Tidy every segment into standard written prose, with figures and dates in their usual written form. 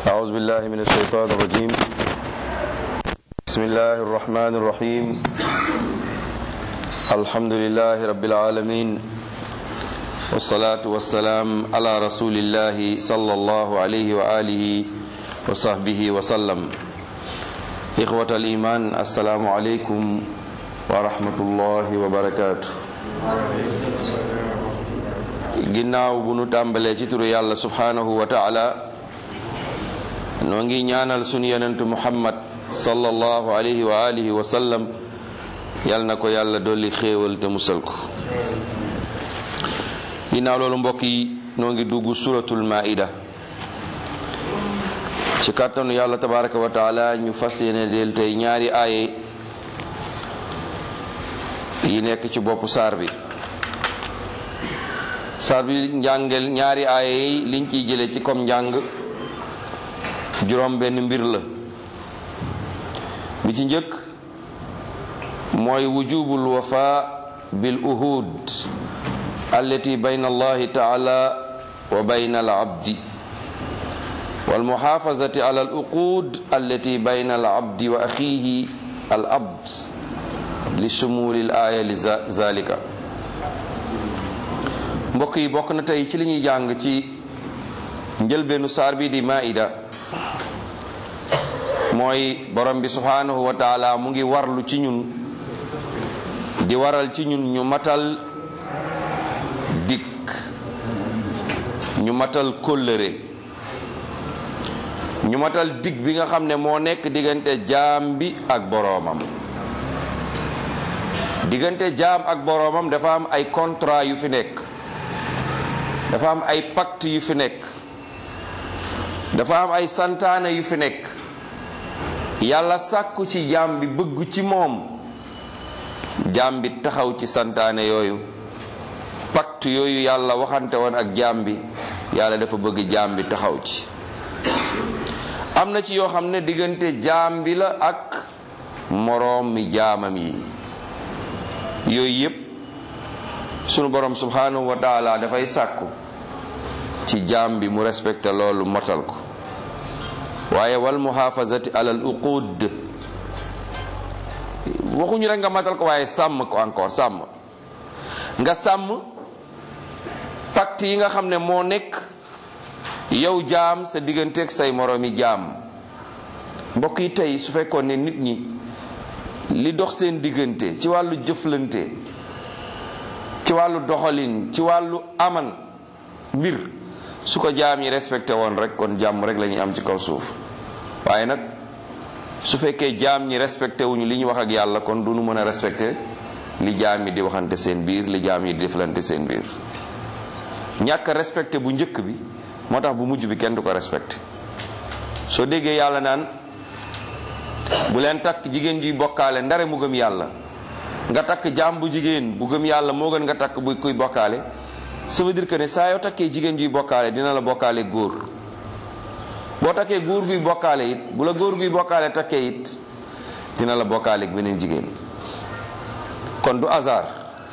أعوذ بالله من الشيطان الرجيم. بسم الله الرحمن الرحيم. الحمد لله رب العالمين، والصلاة والسلام على رسول الله صلى الله عليه وآله وصحبه وسلم. إخوة الإيمان، السلام عليكم ورحمة الله وبركاته. ginnaaw bu nu tàmbalee ci turu yàlla subhanahu wa ta'ala, noo ngi ñaanal sunu yonentu Muhammad sallallahu alayhi wa alihi wa sallam, yal na ko yàlla dolli xéewal te musal ko. ginnaaw loolu mbokk yi, noo ngi dugg suratul maida. ci kàttanu yàlla tabaraka wa taala ñu fas yéene del tey ñaari aaye yi nekk ci boppu saar bi. saar bi njàngel ñaari aaye yi liñ ciy jële ci comme njàng juróom benn mbir la. bi ci njëkk mooy wujubul wafa bil uhud allati bayna allahi taala wa bayna al abdi wal muhafazati ala al uqud allati bayna al abdi wa akhihi al abd li shumuli al aya li zalika. mbokk yi, bokk na tey ci li ñuy jàng ci njëlbeenu saar bi di maida mooy borom bi subhanahu wa taala mu ngi warlu ci ñun, di waral ci ñun ñu matal dikk, ñu matal kóllëre, ñu matal dig bi nga xam ne moo nekk diggante jaam bi ak boroomam. diggante jaam ak boroomam dafa am ay contrat yu fi nekk, dafa am ay pacte yu fi nekk, dafa am ay santaane yu fi nekk. yàlla sàkku ci jaam bi, bëgg ci moom jaam bi taxaw ci santaane yooyu, pacte yooyu yàlla waxante woon ak jaam bi. yàlla dafa bëgg jaam bi taxaw ci. am na ci yoo xam ne diggante jaam bi la ak moroom mi jaamam yi. yooyu yépp sunu borom subhanahu wa taala dafay sàkku ci jaam bi mu respecté loolu, motal ko. waaye wal muhafazati alal uqud, waxuñu rek nga matal ko, waaye sàmm ko encore, sàmm nga sàmm pacte yi nga xam ne moo nekk yow jaam sa digganteeg say moroomi jaam. mbokk yi, tey su fekkoon ne nit ñi li dox seen diggante ci wàllu jëflante, ci wàllu doxalin, ci wàllu aman mbir, su ko jaam yi respecté woon rek kon jàmm rek la ñuy am ci kaw suuf. waaye nag su fekkee jaam ñi respecté wuñu li ñu wax ak yàlla, kon du nu mën a respecté li jaam yi di waxante seen biir, li jaam yi di deflante seen biir. ñàkk respecté bu njëkk bi moo tax bu mujj bi kenn du ko respecté. soo déggee yàlla naan bu leen takk jigéen juy bokkaale ndare mu gëm yàlla, nga takk jaam bu jigéen bu gëm yàlla moo gën nga takk bu kuy bokkaale, ça veut dire que ne saa yoo takkee jigéen juy bokkaale dina la bokkaale góor. boo takkee góor guy bokkaale it, bu la góor guy bokkaale takkee it dina la bokkaale ak beneen jigéen. kon du hasard.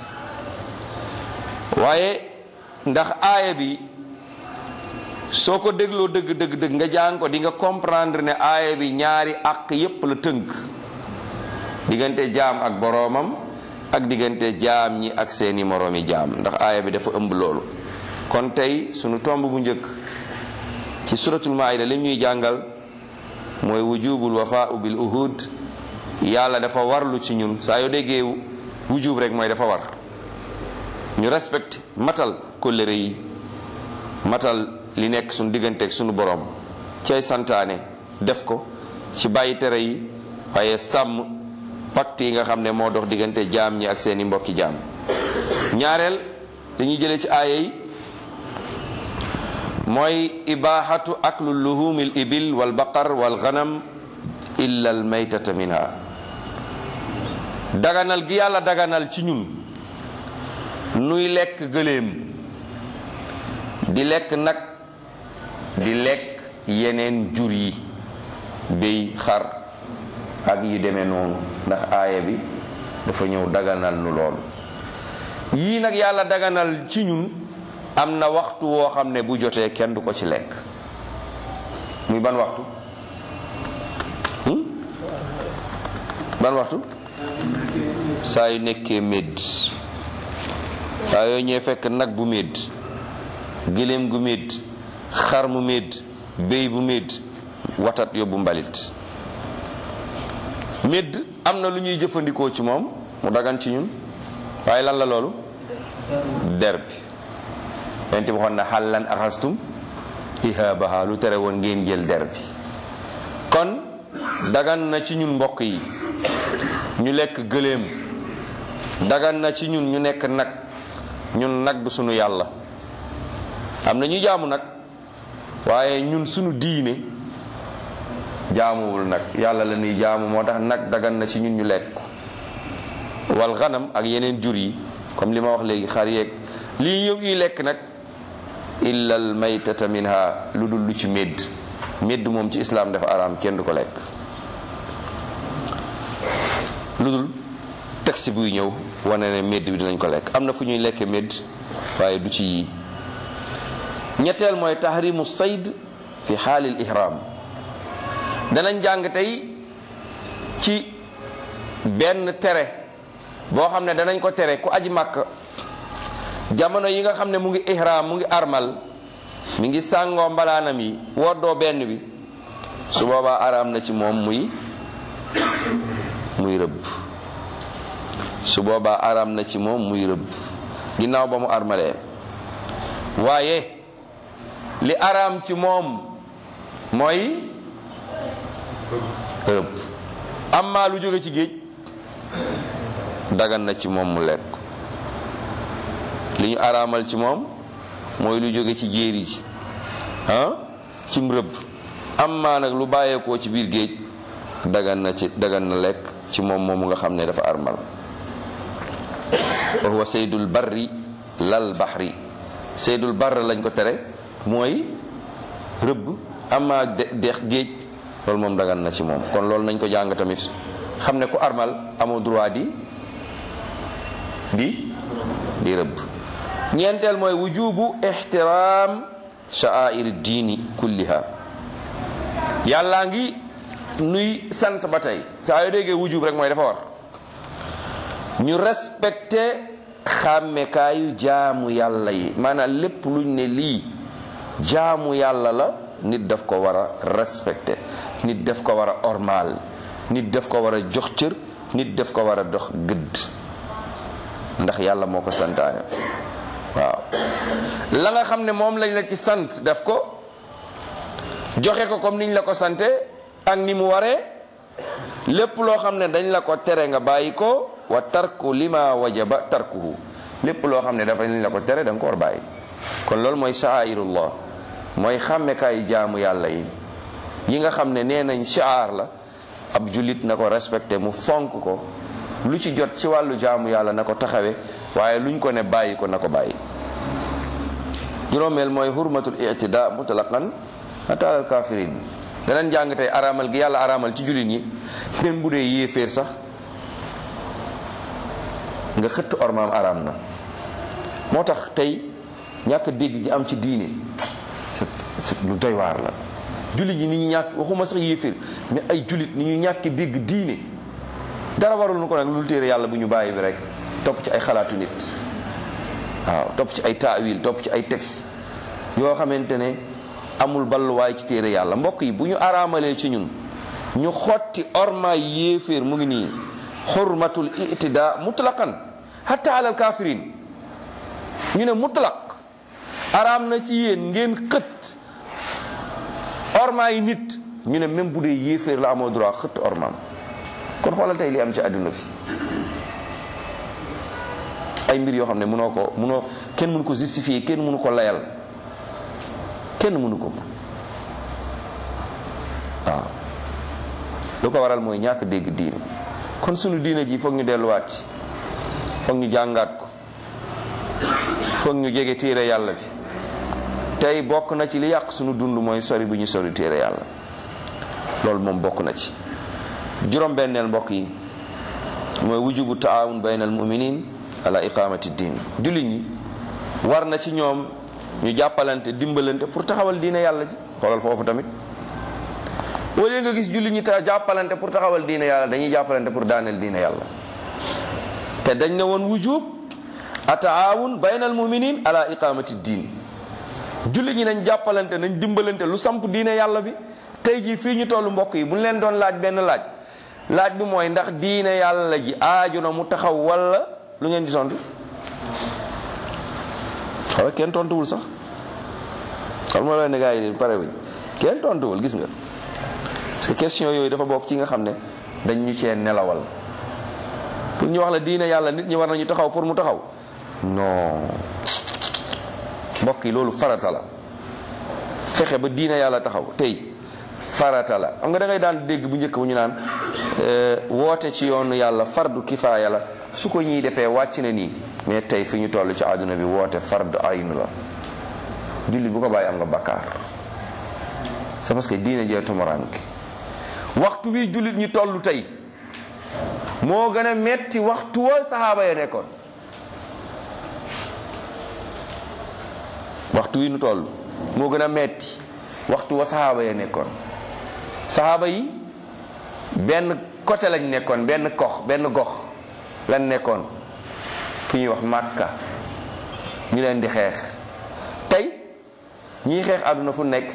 waaye ndax aaya bi soo ko dégloo dëgg nga jàng ko, di nga comprendre ne aaya bi ñaari àq yépp la tënk, diggante jaam ak boroomam ak diggante jaam ñi ak seeni moroomi jaam, ndax aaya bi dafa ëmb loolu. kon tey sunu tomb bu njëkk ci suratul maida li ñuy jàngal mooy wujubul wafaa'u bil uhud. yàlla dafa warlu ci ñun. saa yoo déggee wujub rek mooy dafa war ñu respecté, matal kóllëre yi, matal li nekk sunu diggante ak sunu borom ci ay santaane, def ko ci bàyyi tere yi, waaye sàmm pacte yi nga xam ne moo dox diggante jaam ñi ak seeni mbokki jaam. ñaareel dañuy jëlee ci aaya yi mooy ibahatu aklu luhumil ibil wal baqar wal ghanam illa al maytata minha. daganal gi yàlla daganal ci ñun nuy lekk gëléem, di lekk nag, di lekk yeneen jur yi, béy, xar ak yu demee noonu, ndax aaya bi dafa ñëw daganal nu loolu. yii nag yàlla daganal ci ñun am na waxtu woo xam ne bu jotee kenn du ko ci lekk, muy muy ban waxtu ban waxtu saa yu nekkee médd saa yoo ñëwee fekk nag bu médd giléem gu médd xar mu médd béy bu médd watat yóbbu mbalit médd am na lu ñuy jëfandikoo ci moom mu dagan ci ñun waaye lan la loolu der bi yonent bi waxoon na xallan axastum ihaabaha lu tere woon ngeen jël der bi kon dagan na ci ñun mbokk yi ñu lekk gëléem dagan na ci ñun ñu nekk nag ñun nag du sunu yàlla am na ñu jaamu nag waaye ñun sunu diine jaamuwul nag yàlla la ñuy jaamu moo tax nag dagan na ci ñun ñu lekk wal xanam ak yeneen jur yi comme li ma wax léegi xar yeeg lii yëpp ñuy lekk nag illa al maytata minha lu dul lu ci médd médd moom ci islaam dafa araam kenn du ko lekk lu dul taxi buy ñëw wane ne médd bi dinañ ko lekk am na fu ñuy lekke médd waaye du ci yii ñetteel mooy tahrimu sayd fi xaalil ihram danañ jàng tey ci benn tere boo xam ne danañ ko tere ku aji màkk jamono yi nga xam ne mu ngi ihram mu ngi armal mi ngi sàngoo mbalaanam yi woddoo benn bi su boobaa araam na ci moom muy rëbb su boobaa araam na ci moom muy rëbb ginnaaw ba mu armalee waaye li araam ci moom mooy rëbb amma lu jóge ci géej dagan na ci moom mu lekk li ñu araamal ci moom mooy lu jóge ci jéeri ji cim rëbb amma nag lu bàyyeekoo ci biir géej dagan na lekk ci moom moomu nga xam ne dafa armal wa huwa saydul barri lal bahri saydul barr lañ ko tere mooy rëbb amma dex géej loolu moom dagan na ci moom kon loolu nañ ko jàng tamit xam ne ku armal amoo droit di rëbb ñeenteel mooy wujubu ihtiram sha'air diini kulliha yàllaa ngi nuy sant ba tey saa yoo déggee wujub rek mooy dafa war ñu respecté xàmmekaayu jaamu yàlla yi maanaam lépp luñ ne lii jaamu yàlla la nit daf ko war a respecté nit daf ko war a ormaal nit daf ko war a jox cër nit daf ko war a dox gëdd ndax yàlla moo ko santaane waaw la nga xam ne moom lañ la ci sant daf ko joxe ko comme niñ la ko sante ak ni mu waree lépp loo xam ne dañ la ko tere nga bàyyi ko wa tarku lima wajaba tarkuhu lépp loo xam ne dafa lañ la ko tere da nga ko war bàyyi kon loolu mooy sha'airullah mooy xàmmekaay jaamu yàlla yi nga xam ne nee nañ shi'ar la ab jullit na ko respecté mu fonk ko lu ci jot ci wàllu jaamu yàlla na ko taxawe waaye luñ ko ne bàyyi ko na ko bàyyi juróomeel mooy hurmatul i'tida mutlaqan hatta al kafirin danañ jàng tey araamal gi yàlla araamal ci jullit ñi même bu dee yéeféer sax nga xëtt ormaam araam na moo tax tey ñàkk dégg gi am ci diine lu doy waar la jullit ñi ni ñu ñàkk waxuma sax yéeféer mais ay jullit ni ñu ñàkk dégg diine dara warul nu ko nag lu téere yàlla bu ñu bàyyi bi rek topp ci ay xalaatu nit waaw topp ci ay taawil topp ci ay texte yoo xamante ne amul balluwaay ci téere yàlla mbokk yi bu ñu araamalee ci ñun ñu xotti ormaay yéeféer mu ngi nii xurmatul i'tida mutlaqan hatta alal kafirin ñu ne mutlaq araam na ci yéen ngeen xët ormaay nit ñu ne même bu dee yéeféer la amoo droit xët ormaam kon xoolal tey li am ci àdduna bi ay mbir yoo xam ne mënoo kenn mënu ko justifier kenn mënu ko layal kenn mënu ko waaw lu ko waral mooy ñàkk dégg diine kon sunu diine ji foog ñu delluwaat ci foog ñu jàngaat ko foog ñu jege téere yàlla bi tey bokk na ci li yàq sunu dund mooy sori bu ñu sori téere yàlla loolu moom bokk na ci juróom-benneel mbokk yi mooy wujubu taawun bayna al muminin ala iqamati din jullit ñi war na ci ñoom ñu jàppalante dimbalante pour taxawal diine yàlla ji xoolal foofu tamit au lieu nga gis jullit ñi jàppalante pour taxawal diine yàlla, dañuy jàppalante pour daaneel diine yàlla. te dañ ne woon wujub ataawun baynal muminin ala iqamati diin, jullit ñi nañ jàppalante, nañ dimbalante lu samp diine yàlla bi. tey jii fii ñu tollu mbokk yi bu ñu leen doon laaj benn laaj bi mooy ndax diine yàlla ji aaju na mu taxaw wala lu ngeen di tontu? xaw kenn tontuwul sax. xam nga ne gaa yi pare wuñ kenn tontuwul, gis nga. parce que question yooyu dafa bokk ci nga xam ne dañ ñu cee nelawal. pour ñu wax la diine yàlla nit ñi war nañu taxaw pour mu taxaw, non mbokk yi loolu farata la. fexe ba diine yàlla taxaw tey farata la. xam nga da ngay daan dégg bu njëkk bu ñu naan woote ci yoonu yàlla fardu kifaaya la, su ko ñuy defee wàcc na nii. mais tey fi ñu toll ci àdduna bi woote fardu aynu la. jullit bu ko bàyyi am nga bakkaar. c'est parce que diine jee tumuraanke. waxtu wi jullit ñi toll tey moo gën a metti waxtu wa saxaaba ya nekkoon. waxtu wi ñu toll moo gën a metti waxtu wa saxaaba ya nekkoon. saxaaba yi benn côté lañ nekkoon, benn gox lañ nekkoon fu ñuy wax Makka, ñu leen di xeex. tey ñiy xeex àdduna fu nekk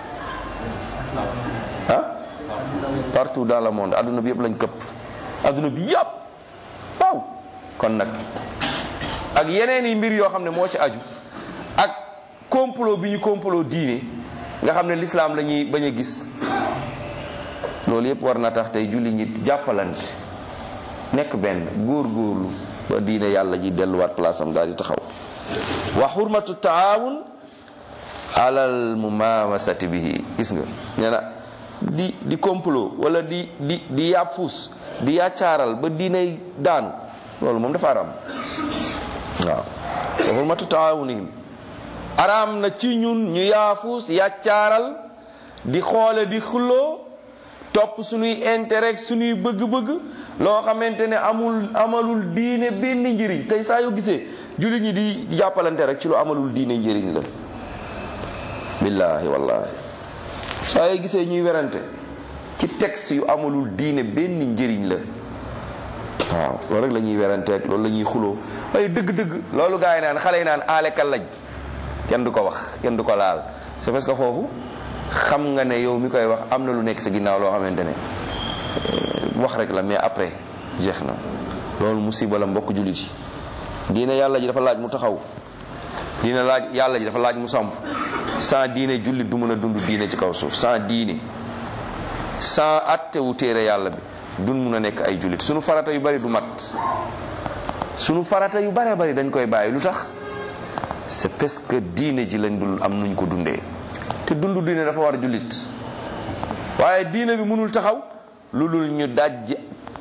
partout dans le monde, àdduna bi yëpp lañ këpp, àdduna bi yëpp. waaw kon nag ak yeneen yi mbir yoo xam ne moo ci aju, ak complot bi ñu complot diine nga xam ne l'islam la ñuy bañ a gis, loolu yëpp war na tax tey julli ñi jàppalante nekk benn góorgóorlu ba diine yàlla ji delluwaat place am daal di taxaw. wa xurmatu taawun alal mumamasati bihi, gis nga nee na di complot wala di yàppuus di yàccaaral ba diine daanu, loolu moom dafa aram. waaw wa xurmatu taawunihim, araam na ci ñun ñu yaafuus yàccaaral di xoole di xulloo topp suñuy intérêt suñuy bëgg-bëgg loo xamante ne amalul diine benn njëriñ. tey saa yoo gisee jullit ñi di jàppalante rek ci lu amalul diine njëriñ la. billaahi wallaahi saa yoo gisee ñuy werante ci texte yu amalul diine benn njëriñ la. waaw loolu rek la ñuy weranteeg loolu la ñuy xuloo ay dëgg-dëgg loolu gaa yi naan xale yi naan aalekal laj kenn du ko wax, kenn du ko laal. c'est parce que foofu xam nga ne yow mi koy wax am na lu nekk sa ginnaaw loo xamante ne wax rek la, mais après jeex na. loolu musiba la mbokk jullit yi. diine yàlla ji dafa laaj mu taxaw, diine yàlla ji dafa laaj mu samp. sans diine jullit du mën a dund diine ci kaw suuf. sans diine, sans attewu téere yàlla bi duñ mun a nekk ay jullit. sunu farata yu bari du mat, sunu farata yu bare bari dañ koy bàyyi. lu tax? c'est parce que diine ji lañ dul am nuñ ko dundee. te dundu diine dafa war a jullit, waaye diine bi mënul taxaw lu dul ñu dajj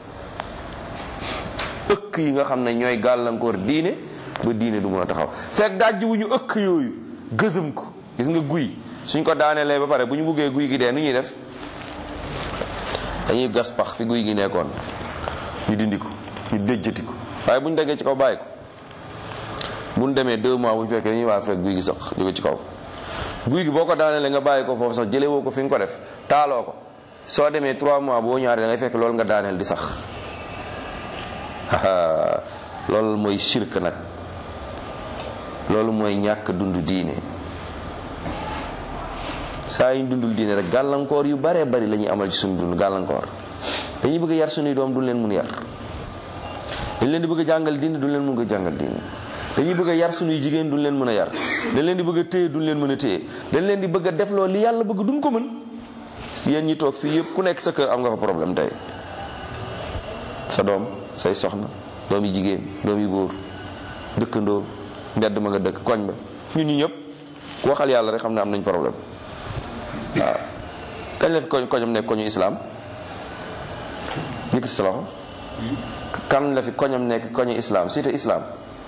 ëkk yi nga xam ne ñooy gàllankoor diine ba diine du mën a taxaw. fekk dajj wu ñu ëkk yooyu gësëm ko. gis nga guy suñ ko daanelee ba pare bu ñu buggee guy gi dee nu ñuy def? dañuy gas pax fi guy gi nekkoon, ñu dindi ko, ñu déjjati ko. waaye bu ñu déggee ci kaw bàyyi ko, bu ñu demee 2 mois bu ñu fekkee dañuy waa fekk guy gi sax jóge ci kaw. guy gi boo ko daanelee nga bàyyi ko foofu sax jëlee woo ko fi nga ko def, taaloo ko, soo demee 3 mois boo ñaaree da ngay fekk loolu nga daaneel di sax. loolu mooy shirk nag, loolu mooy ñàkk dund diine. saa yu ñu dundul diine rek gàllankoor yu bare bari la ñuy amal ci suñu dund. gàllankoor dañuy bëgg a yar suñuy doom duñ leen mun yar, dañ leen di bëgg a jàngal diine duñ leen mun a jàngal diine, dañuy bëgg a yar suñuy jigéen duñ leen mën a yar, dañ leen di bëgg a téye duñ leen mën a téye, dañ leen di bëgg a def loolu li yàlla bëgg duñ ko mën. yéen ñi toog fii yëpp ku nekk sa kër am nga fa problème tey. sa doom, say soxna, doom yi jigéen, doom yi góor, dëkkandoo, mbedd ma nga dëkk, koñ ba, ñun ñi ñëpp ku waxal yàlla rek xam ne am nañ problème. waaw kañ la fi koñam nekk koñu islam? yëkkati sa loxo. kan la fi koñam nekk koñu islam, cité islam?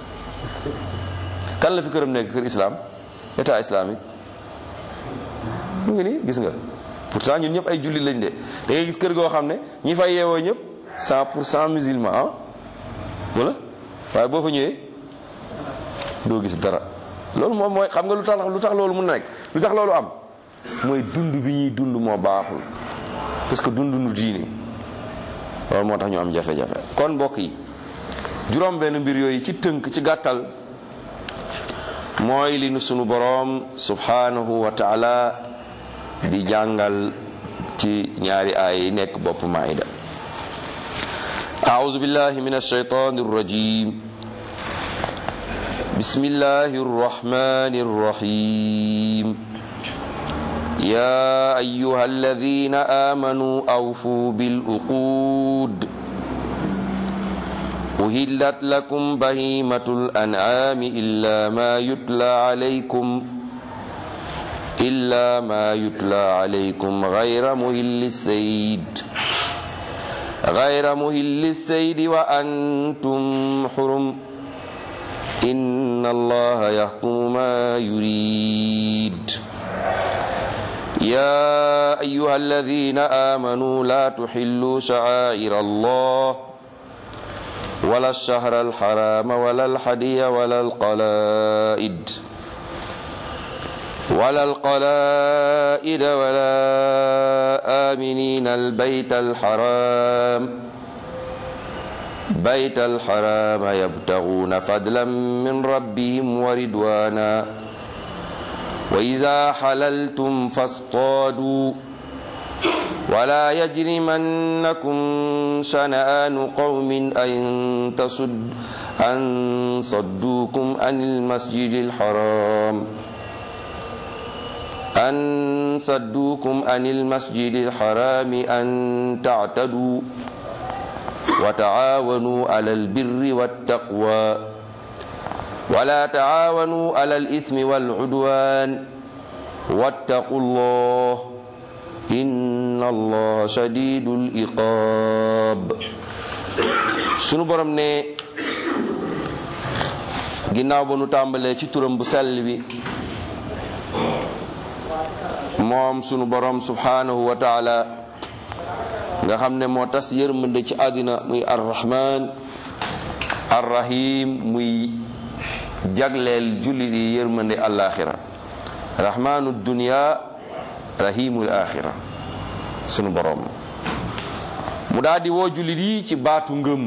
kan la fi këram nekk kër islam, état islamique? mu ngi nii gis nga. pourtant ñun ñëpp ay jullit lañ de. da ngay gis kër goo xam ne ñi fay yeewoo ñëpp 100% musulman ah wala waaye boo fa ñëwee doo gis dara. loolu moom mooy xam nga lu tax loolu mun na nekk, lu tax loolu am mooy dund bi ñuy dund moo baaxul. parce que dunduñu diine loolu moo tax ñu am jafe-jafe. kon mbokk yi juróom benn mbir yooyu ci tënk ci gàttal mooy li nu sunu boroom subhanahu wa taala di jàngal ci ñaari aay yi nekk bopp Maïda. a'udhu billahi minash shaytanir rajim. bismillahir rahmanir rahim. ya ayyuhalladhina amanu awfu bil uqud. uhillat lakum bahimatul an'ami illa ma yutla alaykum ghayra muhillis sayd wa antum hurum inna allaha yahkumu ma yurid ya ayyuhalladhina amanu la tuhillu sha'aira allah wala ash-shahra al-harama wala al-hadiya wala القلائد ولا آمنين البيت الحرام يبتغون فضلا من ربهم ورضوانا وإذا حللتم فاصطادوا ولا يجرمنكم شنآن قوم أن صدوكم عن المسجد الحرام أن تعتدوا وتعاونوا على البر والتقوى ولا تعاونوا على الإثم والعدوان واتقوا الله إن الله شديد العقاب. sunu borom ne ginnaaw ba nu tàmbalee ci turam bu sell bi moom sunu borom subhanahu wa taala nga xam ne moo tas yërmande ci àddina muy arrahman arrahim muy jagleel jullit yi yërmande alaxira rahmanu dunya rahimul axira sunu borom mu daal di woo jullit yi ci baatu ngëm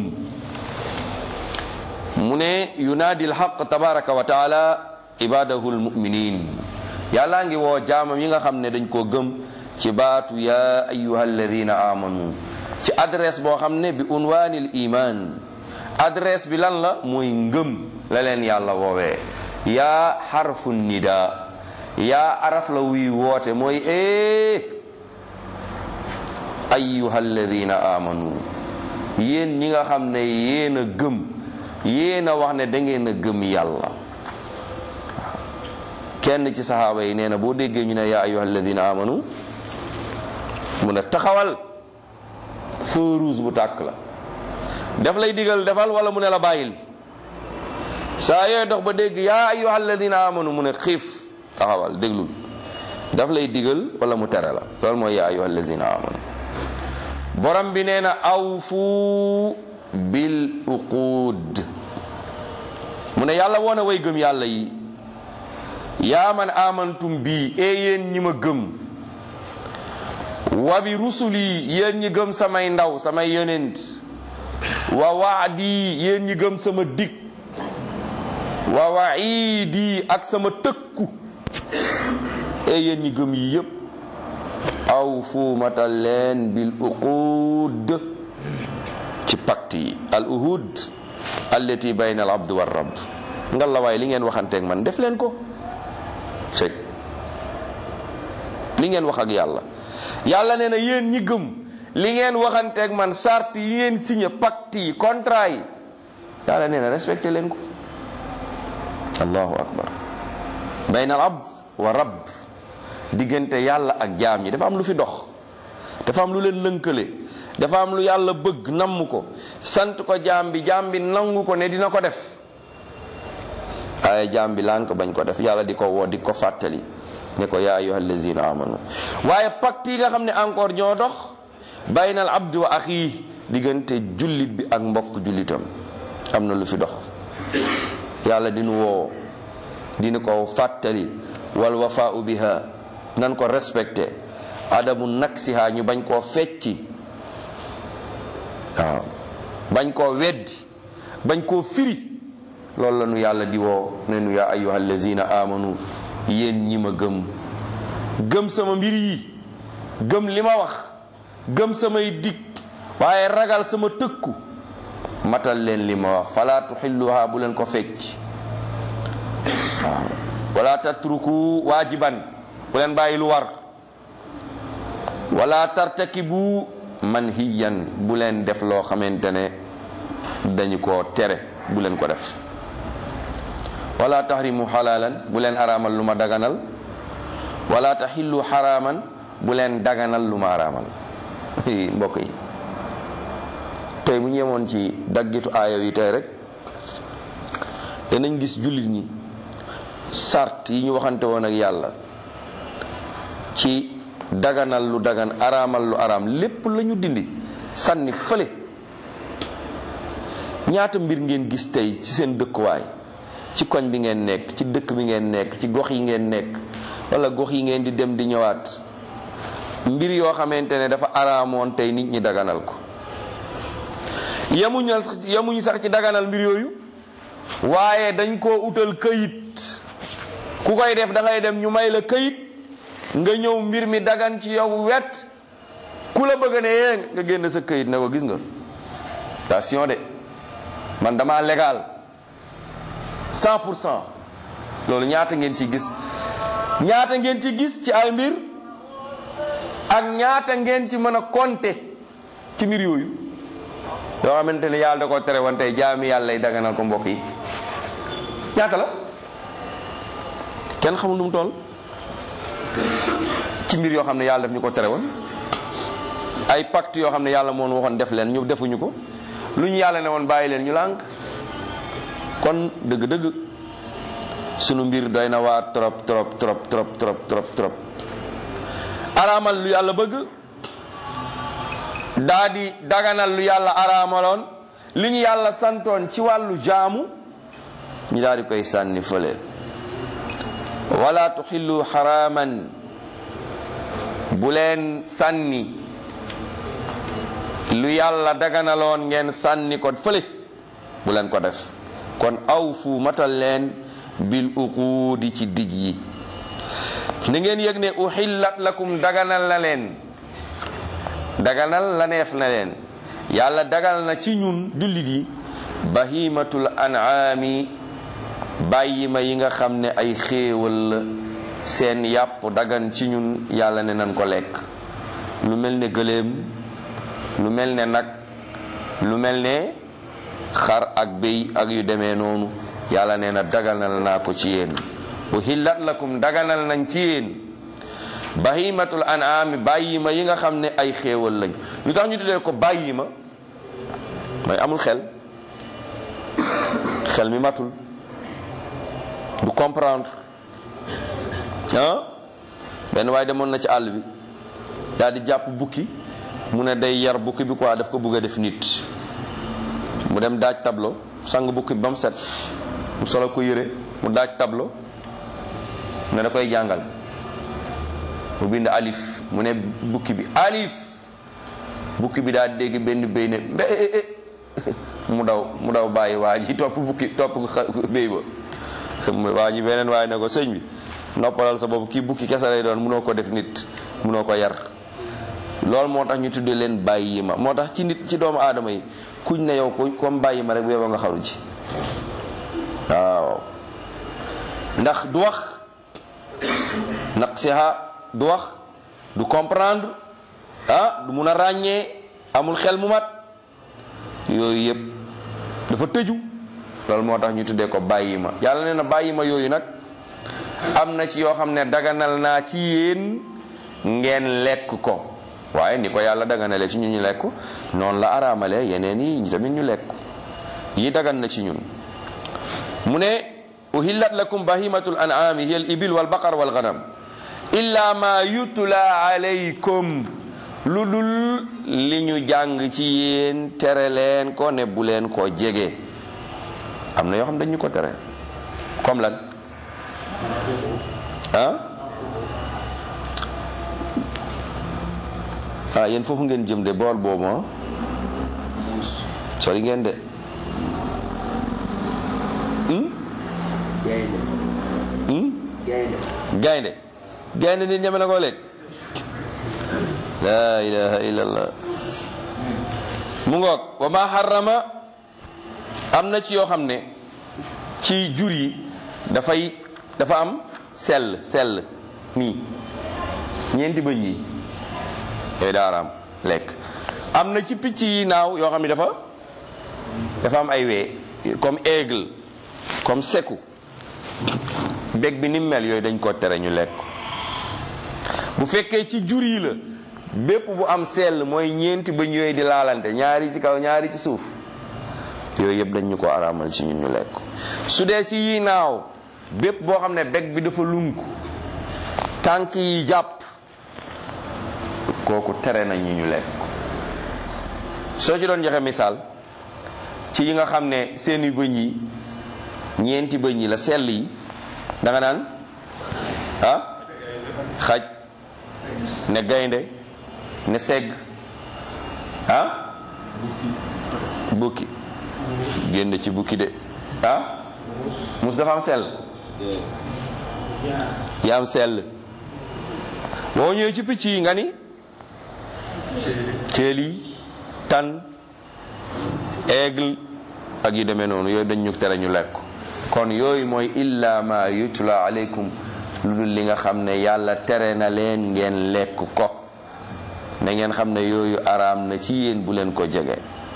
mu ne yunaadi alxaq tabaraka wa taala ibadahu almuminin yàllaa ngi woo jaamam yi nga xam ne dañ koo gëm ci baatu ya ayyuha alladina amanu ci adresse boo xam ne bi unwaanil iman adresse bi lan la mooy ngëm la leen yàlla woowee yaa xarfu nida yaa araf la wuy woote mooy ayyuha alladina amanu yéen ñi nga xam ne yéen a gëm yéen a wax ne da ngeen a gëm yàlla. kenn ci saxaaba yi nee na boo déggee ñu ne yaa ayyuha alladina amanu mu ne taxawal feu rouge bu tàkk la daf lay digal defal wala mu ne la bàyyil saa yooy dox ba dégg yaa ayyuha alladina amanu mu ne xiif taxawal déglul daf lay digal wala mu tere la loolu mooy yaa ayyuha alladina amanu. borom bi nee na awfu bil uqud mu ne yàlla woon a way gëm yàlla yi yaa man amantum bii yéen ñi ma gëm wa bi rusuli yéen ñi gëm samay ndaw samay yonent wa waadi yéen ñi gëm sama dig wa waidi ak sama tëkku yéen ñi gëm yi yépp awfu matal leen bil uqud ci pacte yi al uhud allati bayna al abd war rabb ngal la waay li ngeen waxanteeg man def leen ko fekk li ngeen wax ak yàlla yàlla nee na yéen ñi gëm li ngeen waxanteeg man charte yi ngeen signé pacte yi contrat yi yàlla nee na respecté leen ko. allahu akbar bayna al abd wa rabb diggante yàlla ak jaam ñi dafa am lu fi dox dafa am lu leen lënkale dafa am lu yàlla bëgg namm ko sant ko jaam bi nangu ko ne dina ko def ay jaam bi lànk bañ ko def yàlla di ko woo di ko fàttali ne ko yaa ayyuhal lazina amanu waaye pacte yi nga xam ne encore ñoo dox baynal abdi wa axi diggante jullit bi ak mbokk jullitam am na lu fi dox yàlla dinu woo dina ko fàttali wal wafaa'u biha nan ko respecté adamu naksiha ñu bañ koo fecci waaw bañ koo weddi bañ koo firi loolu la nu yàlla di woo ne nu yaa ayyuha allazina amanu yéen ñi ma gëm sama mbir yi gëm li ma wax gëm samay dig waaye ragal sama tëkku matal leen li ma wax fala tuxilluha bu leen ko fecc waaw wala tatruku waajiban bu leen bàyyi lu war wala tartakibu manhiyan bu leen def loo xamante ne dañu ko tere bu leen ko def wala tahrimu xalaalan bu leen araamal lu ma daganal wala taxillu xaraaman bu leen daganal lu ma araamal mbokk yi tey bu ñu yemoon ci daggitu aaya yi tey rek danañ gis jullit ñi sart yi ñu waxante woon ak yàlla ci daganal lu dagan araamal lu araam lépp la ñu dindi sànni fële. ñaata mbir ngeen gis tey ci seen dëkkuwaay ci koñ bi ngeen nekk ci dëkk bi ngeen nekk ci gox yi ngeen nekk wala gox yi ngeen di dem di ñëwaat mbir yoo xamante ne dafa araamoon tey nit ñi daganal ko yemuñu sax ci daganal mbir yooyu waaye dañ koo utal këyit ku koy def da ngay dem ñu may la këyit nga ñëw mbir mi dagan ci yow wet ku la bëgg ne yee nga génn sa këyit ne ko gis nga attention de man dama légal 100%. loolu ñaata ngeen ci gis ci ay mbir ak ñaata ngeen ci mën a compter ci mbir yooyu yoo xamante ne yàlla da ko tere woon tey jaami yàlla lay daganal ko mbokk yi ñaata la kenn xamul nu mu toll ci mbir yoo xam ne yàlla daf ñu ko tere woon ay pacte yoo xam ne yàlla moo waxoon def leen ñu defuñu ko lu ñu yàlla ne woon bàyyi leen ñu lànk kon dëgg-dëgg sunu mbir doy na waar trop trop trop trop trop trop trop araamal lu yàlla bëgg daa di daganal lu yàlla araamaloon li ñu yàlla santoon ci wàllu jaamu ñu daal di koy sànni fële wala tuxillu xaraaman bu leen sànni lu yàlla daganaloon ngeen sànni ko fële bu leen ko def kon awfu matal leen bil uquudi ci dig yi ni ngeen yëg ne uhillat lakum daganal na leen daganal la neef na leen yàlla dagal na ci ñun jullit yi bahimatul an'ami bàyyi ma yi nga xam ne ay xéewal la seen yàpp dagan ci ñun yàlla ne nan ko lekk lu mel ne gëléem lu mel ne nag lu mel ne xar ak béy ak yu demee noonu yàlla nee na daganal naa ko ci yéen uhillat lakum daganal nañ ci yéen bahimatul an'ami bàyyi ma yi nga xam ne ay xéewal lañ lu tax ñu tuddee ko bàyyi ma mooy amul xel mi matul du comprendre benn waaye demoon na ci àll bi daal di jàpp bukki mu ne day yar bukki bi quoi daf ko bëgg a def nit mu dem daaj tableau sang bukki bi ba mu set mu solo ko yére mu daaj tableau ne da koy jàngal mu bind alif mu ne bukki bi alif bukki bi daal dégg benn béy ne mu daw bàyyi waa ji topp béy ba waa ji beneen waaye ne ko sëñ bi noppalal sa bopp kii bukki kese lay doon mënoo ko def nit mënoo ko yar loolu moo tax ñu tuddee leen bàyyi ma moo tax ci nit ci doomu aadama yi kuñ ne yow ko comme bàyyi ma rek bu yow nga xaru ji waaw ndax du wax naqsiha du wax du comprendre du mun a ràññee amul xel mu mat yooyu yëpp dafa tëju loolu moo tax ñu tuddee ko bàyyi ma yàlla nee na bàyyi ma yooyu nag am na ci yoo xam ne daganal naa ci yéen ngeen lekk ko waaye ni ko yàlla daganale ci ñun ñu lekk noonu la araamale yeneen yi ñu tamit ñu lekk yi dagan na ci ñun mu ne uhillat lakum bahimatul an'ami hiya al ibil wal baqar wal ghanam illa ma yutla alaykum lu dul li ñu jàng ci yéen tere leen ko ne bu leen ko jege am na yoo xam dañu ko tere comme lan ah yéen foofu ngeen jëm de bool boobu ah sori ngeen de gaynde nit ñeme na koo lekk la ilaha illallah mu ngoog wa ma harrama am na ci yoo xam ne ci jur yi dafa am sell nii ñeenti bëñ yi yooyu daa araam lekk. am na ci picc yi naaw yoo xam ne dafa am ay wee comme aigle comme seku bég bi ni mel yooyu dañ ko tere ñu lekk. bu fekkee ci jur yi la bépp bu am sell mooy ñeenti bëñ yooyu di laalante ñaari ci kaw ñaari ci suuf yooyu yëpp dañ ñu ko araamal ci ñun ñu lekk. su dee ci yi naaw bépp boo xam ne bég bi dafa lunk tànk yi jàpp kooku tere nañ ñu lekk. soo ci doon joxe misaal ci yi nga xam ne seeni bëñ yi ñeenti bëñ yi la sell yi da nga naan xaj ne gaynde ne segg bukki génn ci bukki de mus dafa am sell yaa am sell boo ñëwee ci picc yi nga ni ceel yi tan aigle ak yi demee noonu yooyu dañ ñu tere ñu lekk. kon yooyu mooy illa ma yutla aleykum lu dul li nga xam ne yàlla tere na leen ngeen lekk ko na ngeen xam ne yooyu araam na ci yéen bu leen ko jege.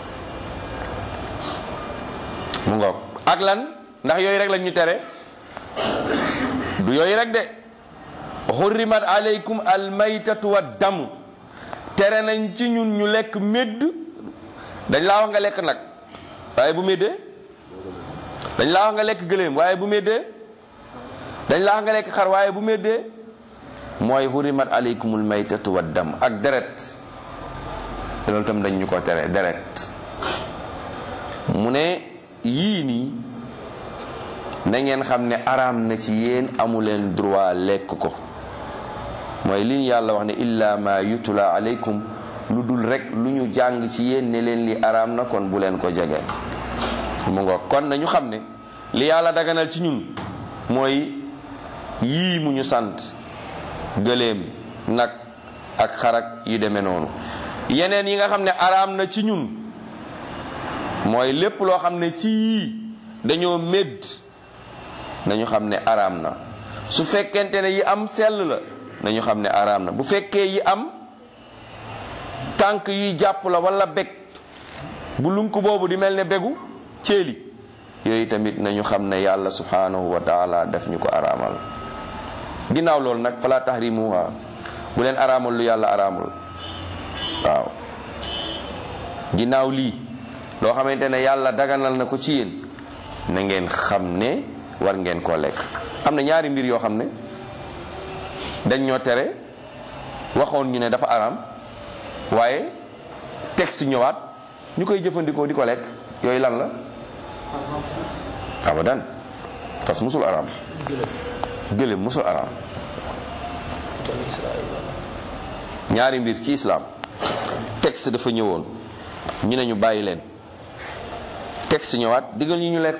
mu ngoog ak lan ndax yooyu rek lañ ñu tere du yooyu rek de xurrimat aleykum almaytatu wa damu tere nañ ci ñun ñu lekk médd dañ laa wax nga lekk nag waaye bu méddee dañ laa wax nga lekk gëléem waaye bu méddee dañ laa wax nga lekk xar waaye bu méddee mooy xurrimat aleykumul maytatu wa dam ak deret loolu tam dañ ñu ko tere deret. mu ne yii nii na ngeen xam ne araam na ci yéen amuleen droit lekk ko mooy li ñu yàlla wax ne illa ma yutula aleykum lu dul rek lu ñu jàng ci yéen ne leen li araam na kon bu leen ko jege. mu ngo kon nañu xam ne li yàlla daganal ci ñun mooy yii mu ñu sant gëléem nag ak xarak yu demee noonu. yeneen yi nga xam ne araam na ci ñun mooy lépp loo xam ne ci yii dañoo médd nañu xam ne araam na. su fekkente ne yi am sell la nañu xam ne araam na. bu fekkee yi am tànk yuy jàpp la wala bég bu lunk boobu di mel ne bégu céeli yooyu tamit nañu xam ne yàlla subhanahu wa taala def ñu ko araamal. ginnaaw loolu nag fala tahrimuha bu leen araamal lu yàlla araamul. waaw ginnaaw lii loo xamante ne yàlla daganal na ko ci yéen na ngeen xam ne war ngeen koo lekk. am na ñaari mbir yoo xam ne dañ ñoo tere waxoon ñu ne dafa araam waaye texte ñëwaat ñu koy jëfandikoo di ko lekk yooyu lan la. abadan fas musul araam gëléem musul araam. ñaari mbir ci islam texte dafa ñëwoon ñu ne ñu bàyyi leen texte ñëwaat digal ñu lekk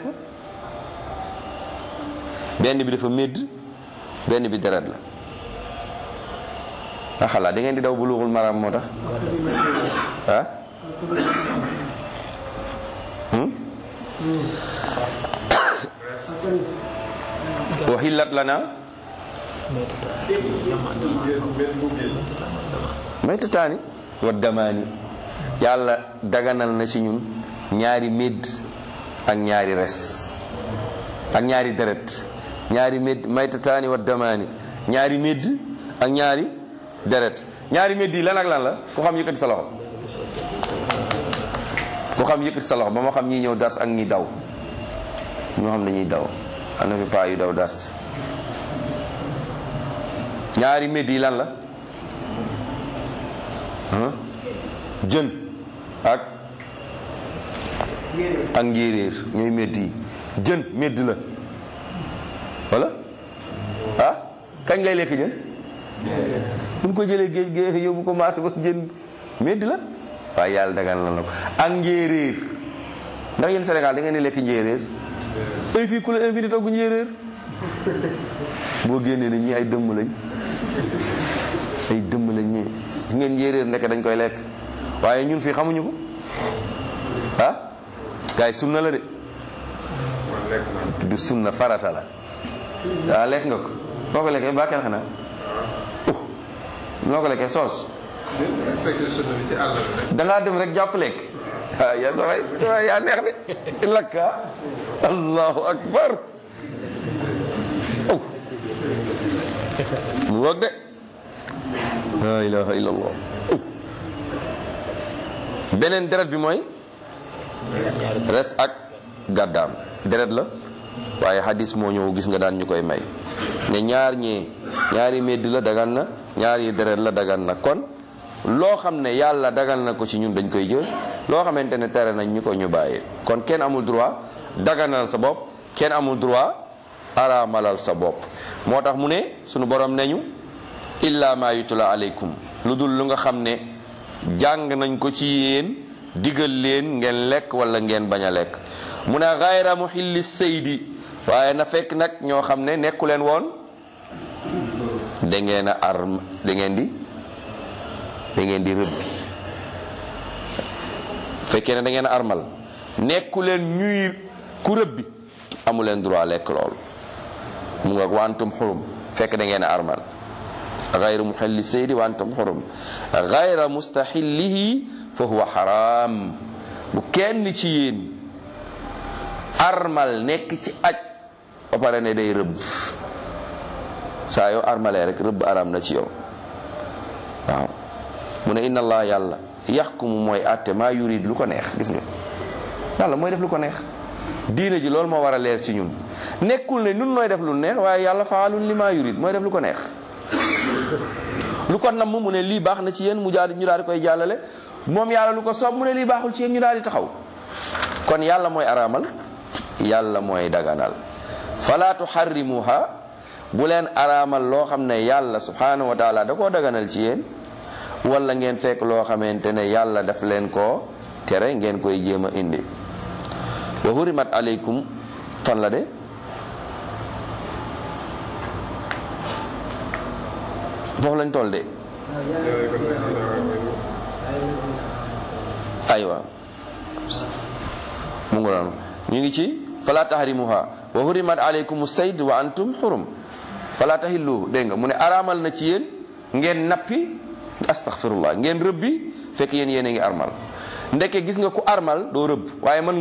benn bi dafa médd benn bi deret la. ah xalaat da ngeen di daw bulughul maram moo tax uhillat lana maytataani wa damaani yàlla daganal na ci ñun ñaari médd ak ñaari res ak ñaari deret. ñaari médd maytataani wa damaani ñaari médd ak ñaari deret. ñaari médd yi lan ak lan la ku xam yëkkati sa loxo ku xam yëkkati sa loxo ba ma xam ñi ñëw dars ak ñi daw ñoo xam dañuy daw am na fi paa yu daw dars. ñaari médd yi lan la jën ak njéeréer ñooy médd yi. jën médd la wala kañ ngay lekk jën fu ñu ko jëlee géej yóbbu ko marché ba jën médd la waaye yàlla daganal na ko. ak njéeréer ndax yéen Sénégal da ngeen di lekk njéeréer ay fii ku la invité togg njéeréer boo génnee ne ñii ay dëmm lañ ñii gis ngeen njéeréer nekk dañ koy lekk waaye ñun fii xamuñu ko ah gars yi sunna la de du sunna farata la waaw lekk nga ko noo ko lekkee baa kenn xanaa noo ko lekkee soos dangaa dem rek jàpp lekk waaw yaa saway yaa neex de lakka allahu akbar mu wog de la ilaha illallah beneen deret bi mooy res ak gàddaam deret la waaye hadis moo ñëw gis nga daan ñu koy may ne ñaari medd la dagan na ñaari deret la dagan na kon loo xam ne yàlla dagal na ko ci ñun dañ koy jël loo xamante ne tere nañ ñu ko ñu bàyyi kon kenn amul droit daganal sa bopp kenn amul droit araamalal sa bopp moo tax mu ne sunu borom nañu illa ma yutla aleykum lu dul lu nga xam ne jàng nañ ko ci yéen digal leen ngeen lekk wala ngeen bañ a lekk mu ne gayra muhilli saydi waaye na fekk nag ñoo xam ne nekku leen woon da ngeen a arm da ngeen di rëbbi fekkee ne da ngeen a armal nekku leen ñuy ku rëbbi amu leen droit lekk loolu mu nga wantum xurum fekk da ngeen a armal gayra muhilli saydi wa antum xurum gayra mustahillihi fa huwa haram bu kenn ci yéen armal nekk ci aj ba pare ne day rëbb saa yoo armalee rek rëbb aram na ci yow waaw mu ne inna allah yàlla yaxkumu mooy àtte maa yurid lu ko neex gis nga yàlla mooy def lu ko neex diine ji loolu moo war a leer ci ñun nekkul ne nun nooy def lu neex waaye yàlla faalun li maa yurid mooy def lu ko neex lu ko namm mu ne lii baax na ci yéen ñu daal di koy jàllale moom yàlla lu ko soob mu ne lii baaxul ci yéen ñu daal di taxaw kon yàlla mooy araamal yàlla mooy daganal fala tuharrimuha bu leen araamal loo xam ne yàlla subhanahu wa taala da koo daganal ci yéen wala ngeen fekk loo xamante ne yàlla daf leen koo tere ngeen koy jéem a indi wa hurimat aleykum fan la de foofu lañ toll de aywa mu ngi doon ñu ngi ci fala tahrimuha wa hurimat alaykum sayd wa antum hurum fala tahillu dégg nga mu ne araamal na ci yéen ngeen nappi astaghfirullah ngeen rëbbi fekk yéen a ngi armal ndeke gis nga ku armal doo rëbb waaye mën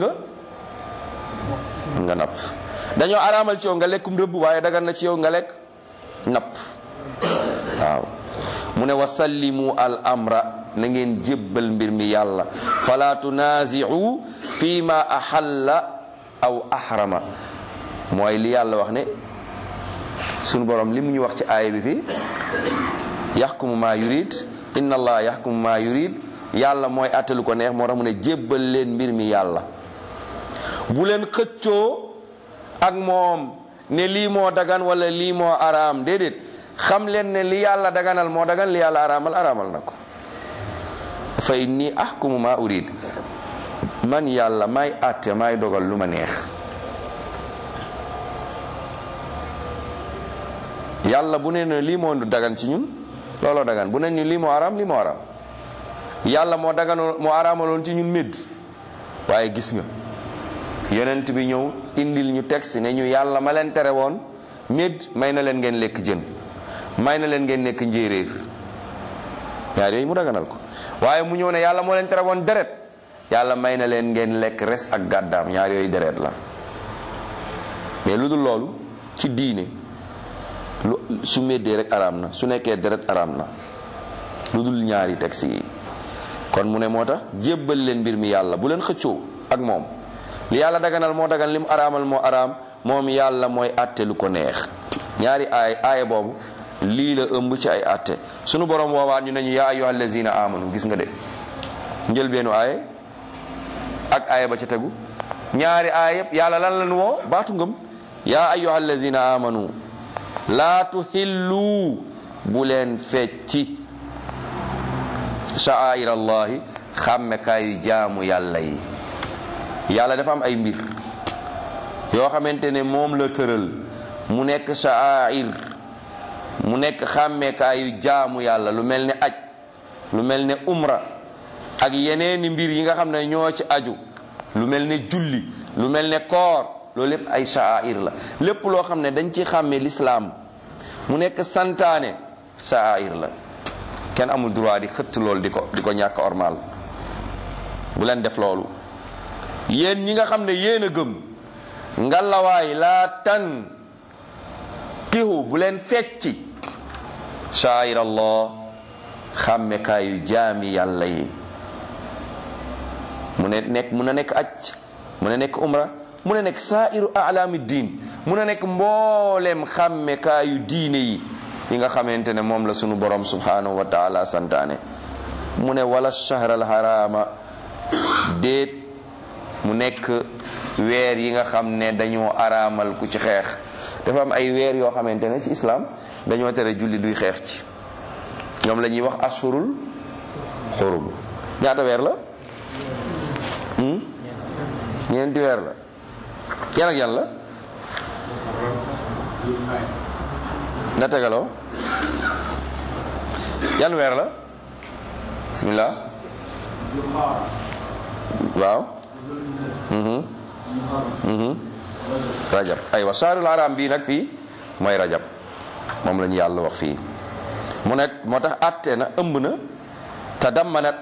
nga napp dañoo araamal ci yow nga lekkum rëbb waaye dagan na ci yow nga lekk napp waaw mu ne wa sallimu al amra na ngeen jébbal mbir mi yàlla fala tunazi'u fi ma ahalla aw ahrama mooy li yàlla wax ne sunu borom li mu ñu wax ci aaya bi fii yaxkumu ma yurid inna allah yaxkumu ma yurid yàlla mooy àttalu ko neex moo tax mu ne jébbal leen mbir mi yàlla bu leen xëccoo ak moom ne lii moo dagan wala lii moo araam déedéet xam leen ne li yàlla daganal moo dagan li yàlla araamal na ko fa inni ahkumu ma urid man yàlla may àtte may dogal lu ma neex yàlla bu ne lii moo dagan ci ñun looloo dagan bu ne ñu lii moo araam lii moo araam yàlla moo daganoon moo araamaloon ci ñun médd waaye gis nga yonent bi ñëw indil ñu texte ne ñu yàlla ma leen tere woon médd may na leen ngeen lekk jën may na leen ngeen nekk njéeréer ñaar yooyu mu daganal ko waaye mu ñëw ne yàlla moo leen tere woon deret yàlla may na leen ngeen lekk res ak gàddaam ñaar yooyu deret la mais lu dul loolu ci diine su méddee rek araam na su nekkee deret araam na lu dul ñaari texte yi kon mu ne moo tax jébbal leen mbir mi yàlla bu leen xëccoo ak moom li yàlla daganal moo dagan li mu araamal moo araam moom yàlla mooy àtte lu ko neex ñaari aaya boobu lii la ëmb ci ay àtte sunu borom woowaa ñu nañu yaa ayyuhal lazina amanu gis nga de njëlbeenu aaya ak aaya ba ca tegu ñaari aaya yëpp yàlla lan lañu woo baatu ngëm yaa ayyuhal lazina amanu laa tuhillu bu leen fecci sha'air allahi xàmmekaayu jaamu yàlla yi. yàlla dafa am ay mbir yoo xamante ne moom la tëral mu nekk sha'air, mu nekk xàmmekaayu jaamu yàlla, lu mel ne aj, lu mel ne umra ak yeneeni mbir yi nga xam ne ñoo ci aju, lu mel ne julli, lu mel ne koor, loolu lépp ay sha'air la. lépp loo xam ne dañ ci xàmmee lislaam mu nekk santaane, sha'air la. kenn amul droit di xëtt loolu di ko ñàkk ormal. bu leen def loolu. yéen ñi nga xam ne yéen a gëm, ngalawaay laa tan kihu, bu leen fecci sha'air allah, xàmmekaayu jaami yàlla yi. mu ne nekk aj, mu ne nekk umra, mu ne nekk saa'iru a'laami diin, mu ne nekk mbooleem xàmmekaayu diine yi nga xamante ne moom la sunu borom subhanahu wa taala santaane. mu ne wala shahral harama, déet mu nekk weer yi nga xam ne dañoo araamal ku ci xeex. dafa am ay weer yoo xamante ne ci islam dañoo tere julli duy xeex ci. ñoom la ñuy wax ashurul xurum. ñaata weer la? ñeenti weer la. yan ak yan la? na tegaloo. yan weer la? bismillah. waaw. rajab. aywa shahrul haram bii nag fii mooy rajab, moom la ñu yàlla wax fii. mu nekk moo tax àtte na, ëmb na, tadammanat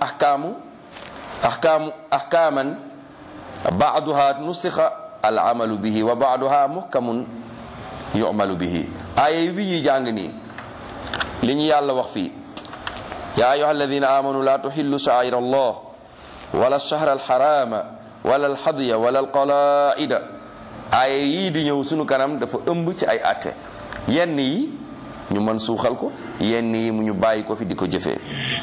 ahkaaman ba'duha nusikha al amalu bihi wa ba'duha muhkamun yu'malu bihi. aaya bi ñuy jàng nii, li ñu yàlla wax fii, ya ayyuha alladhina amanu la tuhillu sha'air allah wala ash-shahra al-harama wala al-hadiya wala al-qala'ida. aaya yii di ñëw sunu kanam dafa ëmb ci ay àtte. yenn yi ñu mën suuxal ko, yenn yi mu ñu bàyyi ko fi di ko jëfee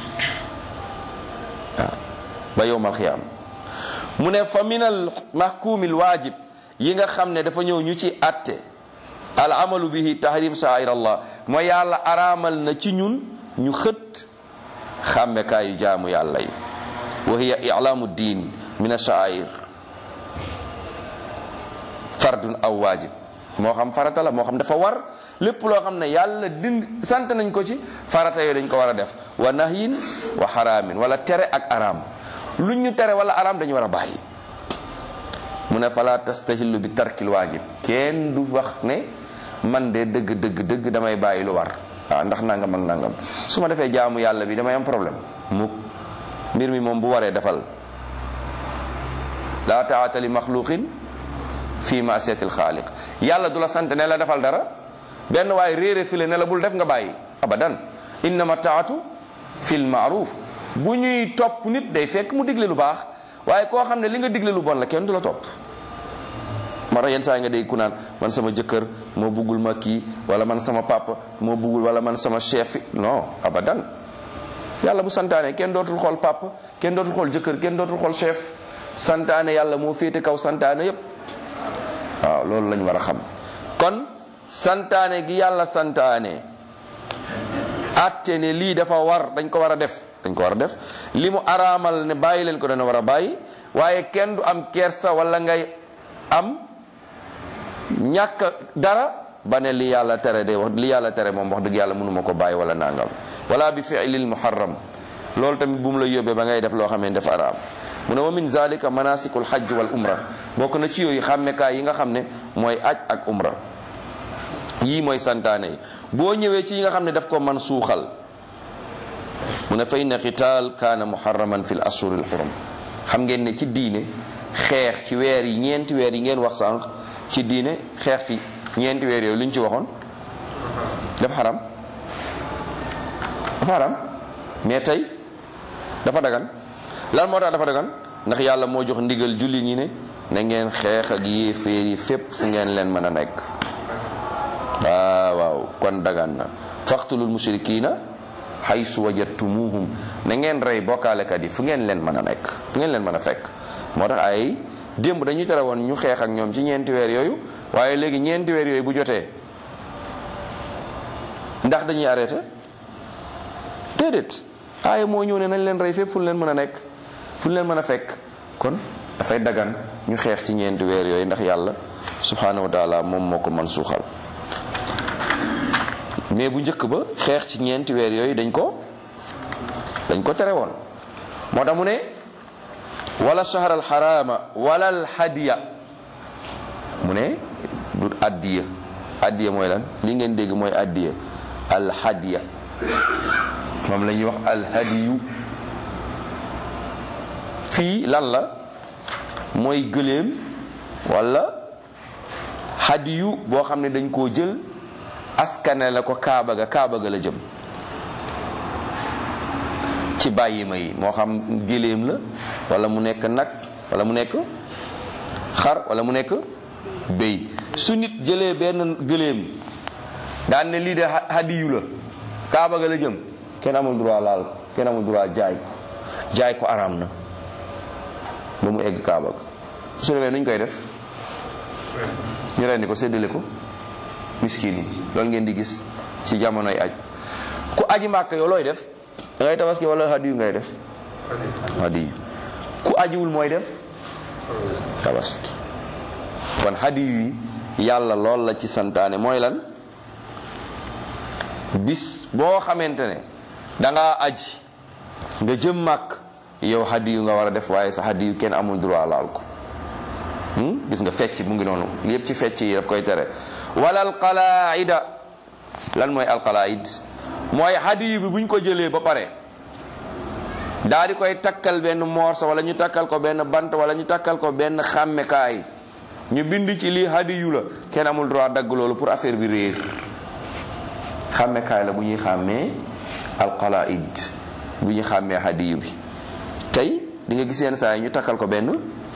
ba yowmal xiyaam. mu ne fa min al mahkumil waajib, yi nga xam ne dafa ñëw ñu ci àtte, al amalu bihi tahrim sha'air allah, mooy yàlla araamal na ci ñun ñu xët xàmmekaayu jaamu yàlla yi. wa hiya i'laamu diin min ash-sha'air fardun aw waajib, moo xam farata la moo xam dafa war. lépp loo xam ne yàlla sant nañ ko ci farata yooyu dañ ko war a def. wa nahyin wa haraamin, wala tere ak araam. lu ñu tere wala araam dañu war a bàyyi. mu ne fala tastahillu bi tarkil waajib, kenn du wax ne man de dëgg damay bàyyi lu war. waaw ndax nangam ak nangam, su ma defee jaamu yàlla bi damay am problème. mukk mbir mi moom bu waree defal. la ta'ata li maxluqin fi ma'siyatil xaaliq. yàlla du la sant ne la defal dara, benn waaye réere file ne la bul def nga bàyyi, abadan. innama taatu fil ma'ruf. bu ñuy topp nit day fekk mu digle lu baax, waaye koo xam ne li nga digle lu bon la kenn du la topp. moo tax yenn saa yi nga dégg ku naan man sama jëkkër moo buggul ma kii, wala man sama papa moo buggul, wala man sama chef. non abadan. yàlla bu santaane kenn dootul xool papa, kenn dootul xool jëkkër, kenn dootul xool chef. santaane yàlla moo féete kaw santaane yépp. waaw loolu lañu war a xam. kon santaane gi yàlla santaane, àtte ne lii dafa war, dañ ko war a def, li mu araamal ne bàyyi leen ko dana war a bàyyi. waaye kenn du am kersa wala ngay am ñàkk dara ba ne li yàlla tere de wax, li yàlla tere moom wax dëgg yàlla mënuma ko bàyyi wala nangam. wala bi fi'lil muharram, loolu tamit bu mu la yóbbee ba ngay def loo xam ne dafa araam. mu ne wa min zalika manasikul hajj wal umra, bokk na ci yooyu xàmmekaay yi nga xam ne mooy aj ak umra. yii mooy santaane yi. boo ñëwee ci yi nga xam ne daf ko man suuxal, mu ne fa inna qital kaana muharraman fil ashuril hurum. xam ngeen ne ci diine xeex ci weer yi, ñeenti weer yi ngeen wax sànq, ci diine xeex ci ñeenti weer yooyu lu ñu ci waxoon dafa xaram. mais tey dafa dagan. lan moo tax dafa dagan? ndax yàlla moo jox ndigal julli ñi ne na ngeen xeex ak yéeféer yi fépp fu ngeen leen mën a nekk. waaw kon dagan na. faqtulul mushrikiina haysu wajadtumuhum, na ngeen rey bokkaalekat yi fu ngeen leen mën a nekk, fu ngeen leen mën a fekk. moo tax ay démb dañuy tere woon ñu xeex ak ñoom ci ñeenti weer yooyu, waaye léegi ñeenti weer yooyu bu jotee ndax dañuy arrêté? déedéet aaya moo ñëw ne nañ leen rey fépp fu leen mën a nekk fu leen mën a fekk. kon dafay dagan ñu xeex ci ñeenti weer yooyu ndax yàlla subhanahu wa taala moom moo ko man suuxal. mais bu njëkk ba xeex ci ñeenti weer yooyu dañ ko tere woon. moo tax mu ne wala shahra al harama wala al hadiya, mu ne du addiya. addiya mooy lan? li ngeen dégg mooy addiya. al hadiya moom la ñuy wax al hadiyu. fii lan la? mooy gëléem wala hadiyu boo xam ne dañ koo jël askane la ko kaaba ga la jëm ci bàyyi ma yi, moo xam gëléem la wala mu nekk nag wala mu nekk xar wala mu nekk béy. su nit jëlee benn gëléem daan ne lii de hadiyu la kaaba ga la jëm, kenn amul droit laal ko, kenn amul droit jaay ko araam na ba mu egg kaaba ga. su demee nuñ koy def? ñu rendi ko séddale ko miskin yi. loolu ngeen di gis ci jamonoy aj. ku aji màkk yow looy def? da ngay tabaski wala hadiyu ngay def? hadiyu. ku ajiwul mooy def tabaski. kon hadiyu yi yàlla lool la ci santaane. mooy lan? bis boo xamante ne dangaa aji nga jëm màkk, yow hadiyu nga war a def, waaye sa hadiyu kenn amul droit laal ko. gis nga fecc mu ngi noonu yépp ci fecc yi daf koy tere. wala alqalaida. lan mooy alqalaid? mooy hadiyu bi buñ ko jëlee ba pare daal di koy takkal benn morso wala ñu takkal ko benn bant wala ñu takkal ko benn xàmmekaay, ñu bind ci lii hadiyu la, kenn amul droit dagg loolu pour affaire bi réer. xàmmekaay la bu ñuy xàmmee alqalaid, bu ñuy xàmmee hadiyu bi. tey di nga gis yenn saa yi ñu takkal ko benn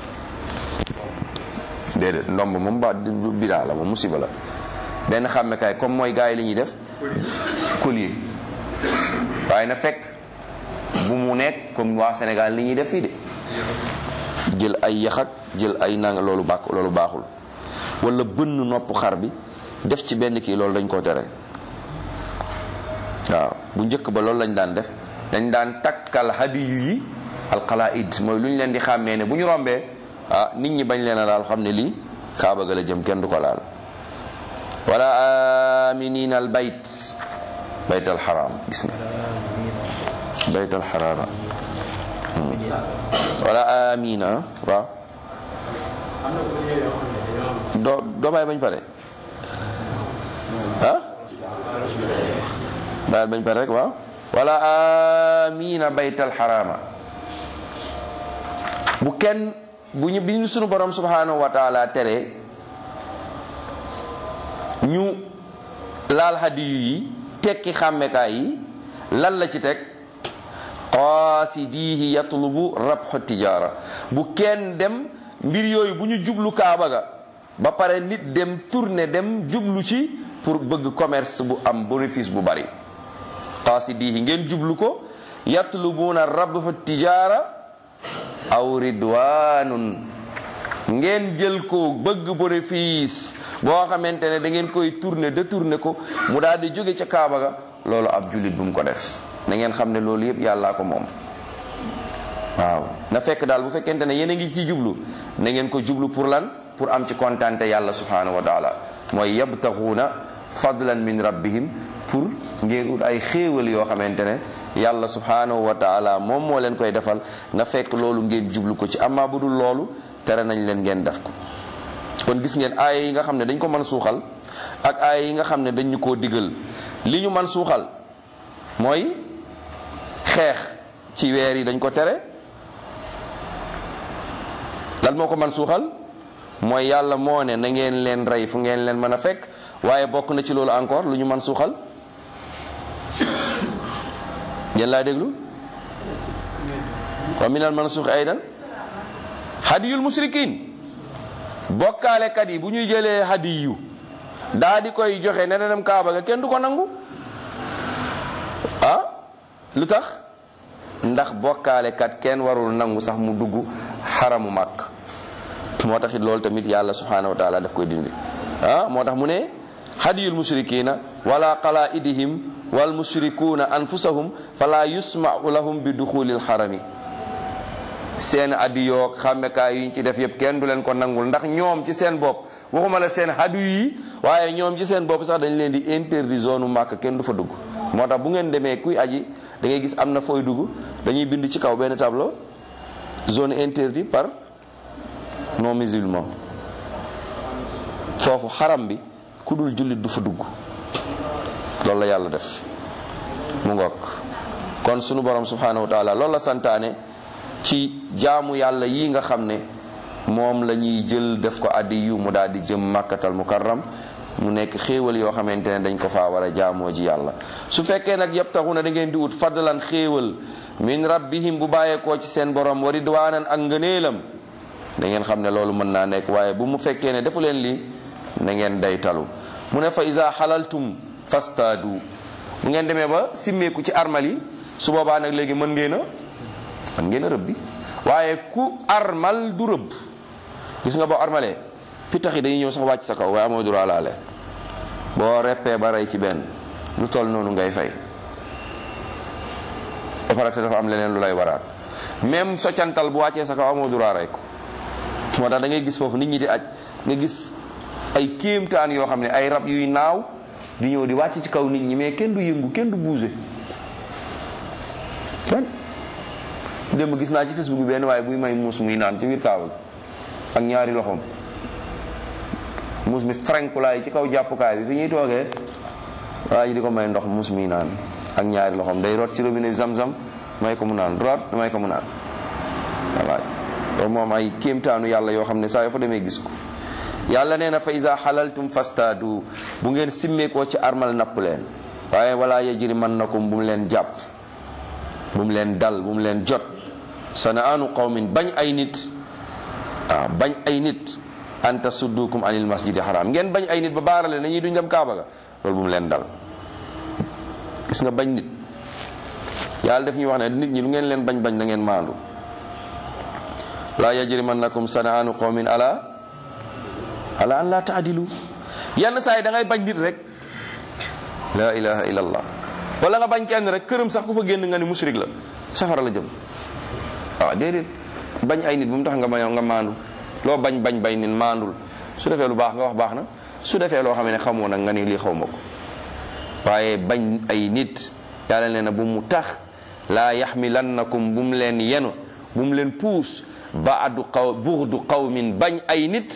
déedéet ndomb moom ba bidaa la moom musiba la. benn xàmmekaay comme mooy gars yi li ñuy def collier, waaye na fekk bu mu nekk comme waa Sénégal li ñuy def fii de jël ay yaxak jël ay nang, loolu baaxul. wala bënn nopp xar bi def ci benn kii, loolu dañ koo tere. waaw bu njëkk ba loolu lañ daan def, dañ daan takkal hadiyu yi alqalaid, mooy lu ñu leen di xàmmee ne bu ñu rombee nit ñi bañ leen a laal, xam ne lii kaaba ga la jëm, kenn du ko laal. wala aminina al bayt al haram. gis nga bayt al haram. wala amina. waaw doo bàyyi bañ pare bàyyi bañ pare rek. waaw wala amina bayt al harama. bu kenn bu ñu bi ñu sunu borom subhanahu wa taala tere ñu laal hadiyu yi, tekki xàmmekaay yi, lan la ci teg? qaasidihi yatlubu rabhu tijaara. bu kenn dem mbir yooyu bu ñu jublu kaaba ga ba pare nit dem tourner dem jublu ci pour bëgg commerce bu am bénéfice bu bari. qaasidihi ngeen jublu ko, yatlubuna rabhu tijaara aw ridwanun, ngeen jël ko bëgg bénéfice boo xamante ne da ngeen koy détourner ko mu daal di jóge ca kaaba ga. loolu ab jullit bu mu ko def. na ngeen xam ne loolu yëpp yàllaa ko moom. waaw na fekk daal bu fekkente ne yéen a ngi ciy jublu, na ngeen ko jublu pour lan? pour am ci kontaante yàlla subhanahu wa taala. mooy yabtaxuuna fadlan min rabbihim, pour ngeen ut ay xéewal yoo xamante ne yàlla subhanahu wa taala moom moo leen koy defal. na fekk loolu ngeen jublu ko ci. amma bu dul loolu tere nañ leen ngeen def ko. kon gis ngeen aaya yi nga xam ne dañ ko mën suuxal ak aaya yi nga xam ne dañ ñu koo digal. li ñu mën suuxal mooy xeex ci weer yi dañ ko tere. lan moo ko mën suuxal? mooy yàlla moo ne na ngeen leen rey fu ngeen leen mën a fekk. waaye bokk na ci loolu encore lu ñu mën suuxal. ngeen laa déglu. wa minal mansuux aydan hadiyul mushrikin. bokkaalekat yi bu ñuy jëlee hadiyu daa di koy joxe ne dem kaaba ga, kenn du ko nangu. lu tax? ndax bokkaalekat kenn warul nangu sax mu dugg xaramu màkk. moo tax it loolu tamit yàlla subhanahu wa taala daf koy dindi. moo tax mu ne hadiyul mushrikina wala qalaidihim wal mushrikuuna anfusahum fala yusma'u lahum bi duxulil xarami. seen addi yoog xàmmekaay yi ñu ci def yëpp kenn du leen ko nangul ndax ñoom ci seen bopp waxuma la seen hadu yi waaye ñoom ci seen bopp sax dañ leen di interdit zone Makka kenn du fa dugg. moo tax bu ngeen demee kuy aji da ngay gis am na fooy dugg dañuy bind ci kaw benn tableau zone interdite par non musulman. foofu xaram bi ku dul jullit du fa dugg loolu la yàlla def mu ngoog. kon sunu borom subhanahu wa taala loolu la santaane ci jaamu yàlla yi nga xam ne moom la ñuy jël def ko addi yu mu daal di jëm màkkatal mukarram mu nekk xéewal yoo xamante ne dañ ko faa war a jaamoo ji yàlla. su fekkee nag yabtaxuna da ngeen di ut fadlan xéewal min rabbihim bu bàyyeekoo ci seen borom wa ridwaanan ak ngëneelam da ngeen xam ne loolu mën naa nekk waaye bu mu fekkee ne defu leen lii na ngeen day talu. mu ne fa iza xalaltum fastaadu bu ngeen demee ba simmeeku ci armal yi su boobaa nag léegi mën ngeen a rëbbi waaye ku armal du rëbb. gis nga boo armalee pitax yi dañuy ñëw sax wàcc sa kaw waaye amoo droit laale boo reppee ba rey ci benn lu toll noonu ngay fay ba pare te dafa am leneen lu lay waraat même soccantal bu wàccee sa kaw amoo droit rey ko. moo tax da ngay gis foofu nit ñi di aj nga gis ay kéemtaan yoo xam ne ay rab yuy naaw di ñëw di wàcc ci kaw nit ñi mais kenn du yëngu kenn du bouger kenn. démb gis naa ci Facebook bi benn waaye buy may muus muy naan ci biir kaaba ak ñaari loxoom muus mi frenkulaay ci kaw jàppukaay bi fi ñuy toogee waa ji di ko may ndox muus muy naan ak ñaari loxoom day root ci robinet bi zam-zam may ko mu naan root may ko mu naan voilà. loolu moom ay kéemtaanu yàlla yoo xam ne saa yoo fa demee gis ko. yàlla nee na fa iza xalaltum fastaadu bu ngeen simmeekoo ci armal napp leen waaye wala yajrimannakum bu mu leen jàpp bu mu leen dal bu mu leen jot sanaanu qawmin bañ ay nit bañ ay nit an tasuddukum anil masjidi haram ngeen bañ ay nit ba baarale nañuy duñ dem kaaba ga loolu bu mu leen dal. gis nga bañ nit yàlla daf ñuy wax ne nit ñi lu ngeen leen bañ bañ na ngeen maandu. laa yajrimannakum sanaanu qawmin ala an la taadilu. yenn saa yi da ngay bañ nit rek la ilaha illallah wala nga bañ kenn rek këram sax ku fa génn nga ni mushrik la safara la jëm. waaw déedéet bañ ay nit bu mu tax nga maandu loo bañ nit maandul. su defee lu baax nga wax baax na su defee loo xam ne xamoo nag nga ni lii xaw ma ko waaye bañ ay nit yàlla nee na bu mu tax laa yaxmilannakum bu mu leen yenu bu mu leen puus bughdu qawmin bañ ay nit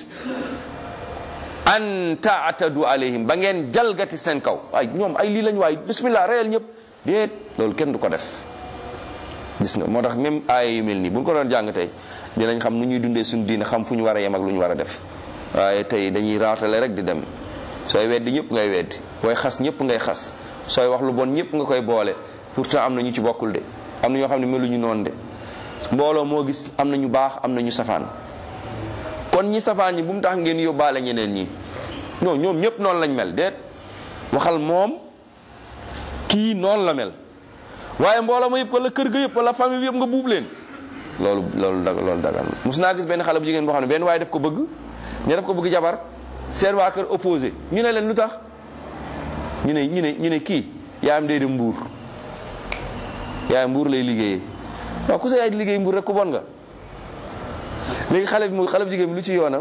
an taatadu alayhim ba ngeen jalgati seen kaw ay ñoom ay lii lañ waay bismillah reyal ñëpp déet loolu kenn du ko def. gis nga moo tax même aaya yu mel nii bu ñu ko doon jàng tey dinañ xam nu ñuy dundee suñu diine xam fu ñu war a yem ak lu ñu war a def waaye tey dañuy raatale rek di dem sooy weddi ñëpp ngay weddi booy xas ñëpp ngay xas sooy wax lu bon ñëpp nga koy boole pourtant am na ñu ci bokkul de am na ñoo xam ne meluñu noonu de mbooloo moo gis am na ñu baax am na ñu safaan. kon ñi safaan ñi bu mu tax ngeen yóbbaale ñeneen ñi non ñoom ñëpp noonu lañ mel déet waxal moom kii noonu la mel waaye mbooloo ma yëpp wala kër ga yëpp wala famille bi yëpp nga buub leen loolu dagal mus naa gis benn xale bu jigéen boo xam ne benn waaye daf ko bëgg ñu daf ko bëgg jabar seen waa kër opposé ñu ne leen lu tax ñu ne kii yaayam day dem mbuur yaayam mbuur lay liggéeyee waaw ku sa yaay di liggéey mbuur rek ku bon nga léegi xale bu jigéen bi lu ci yoonam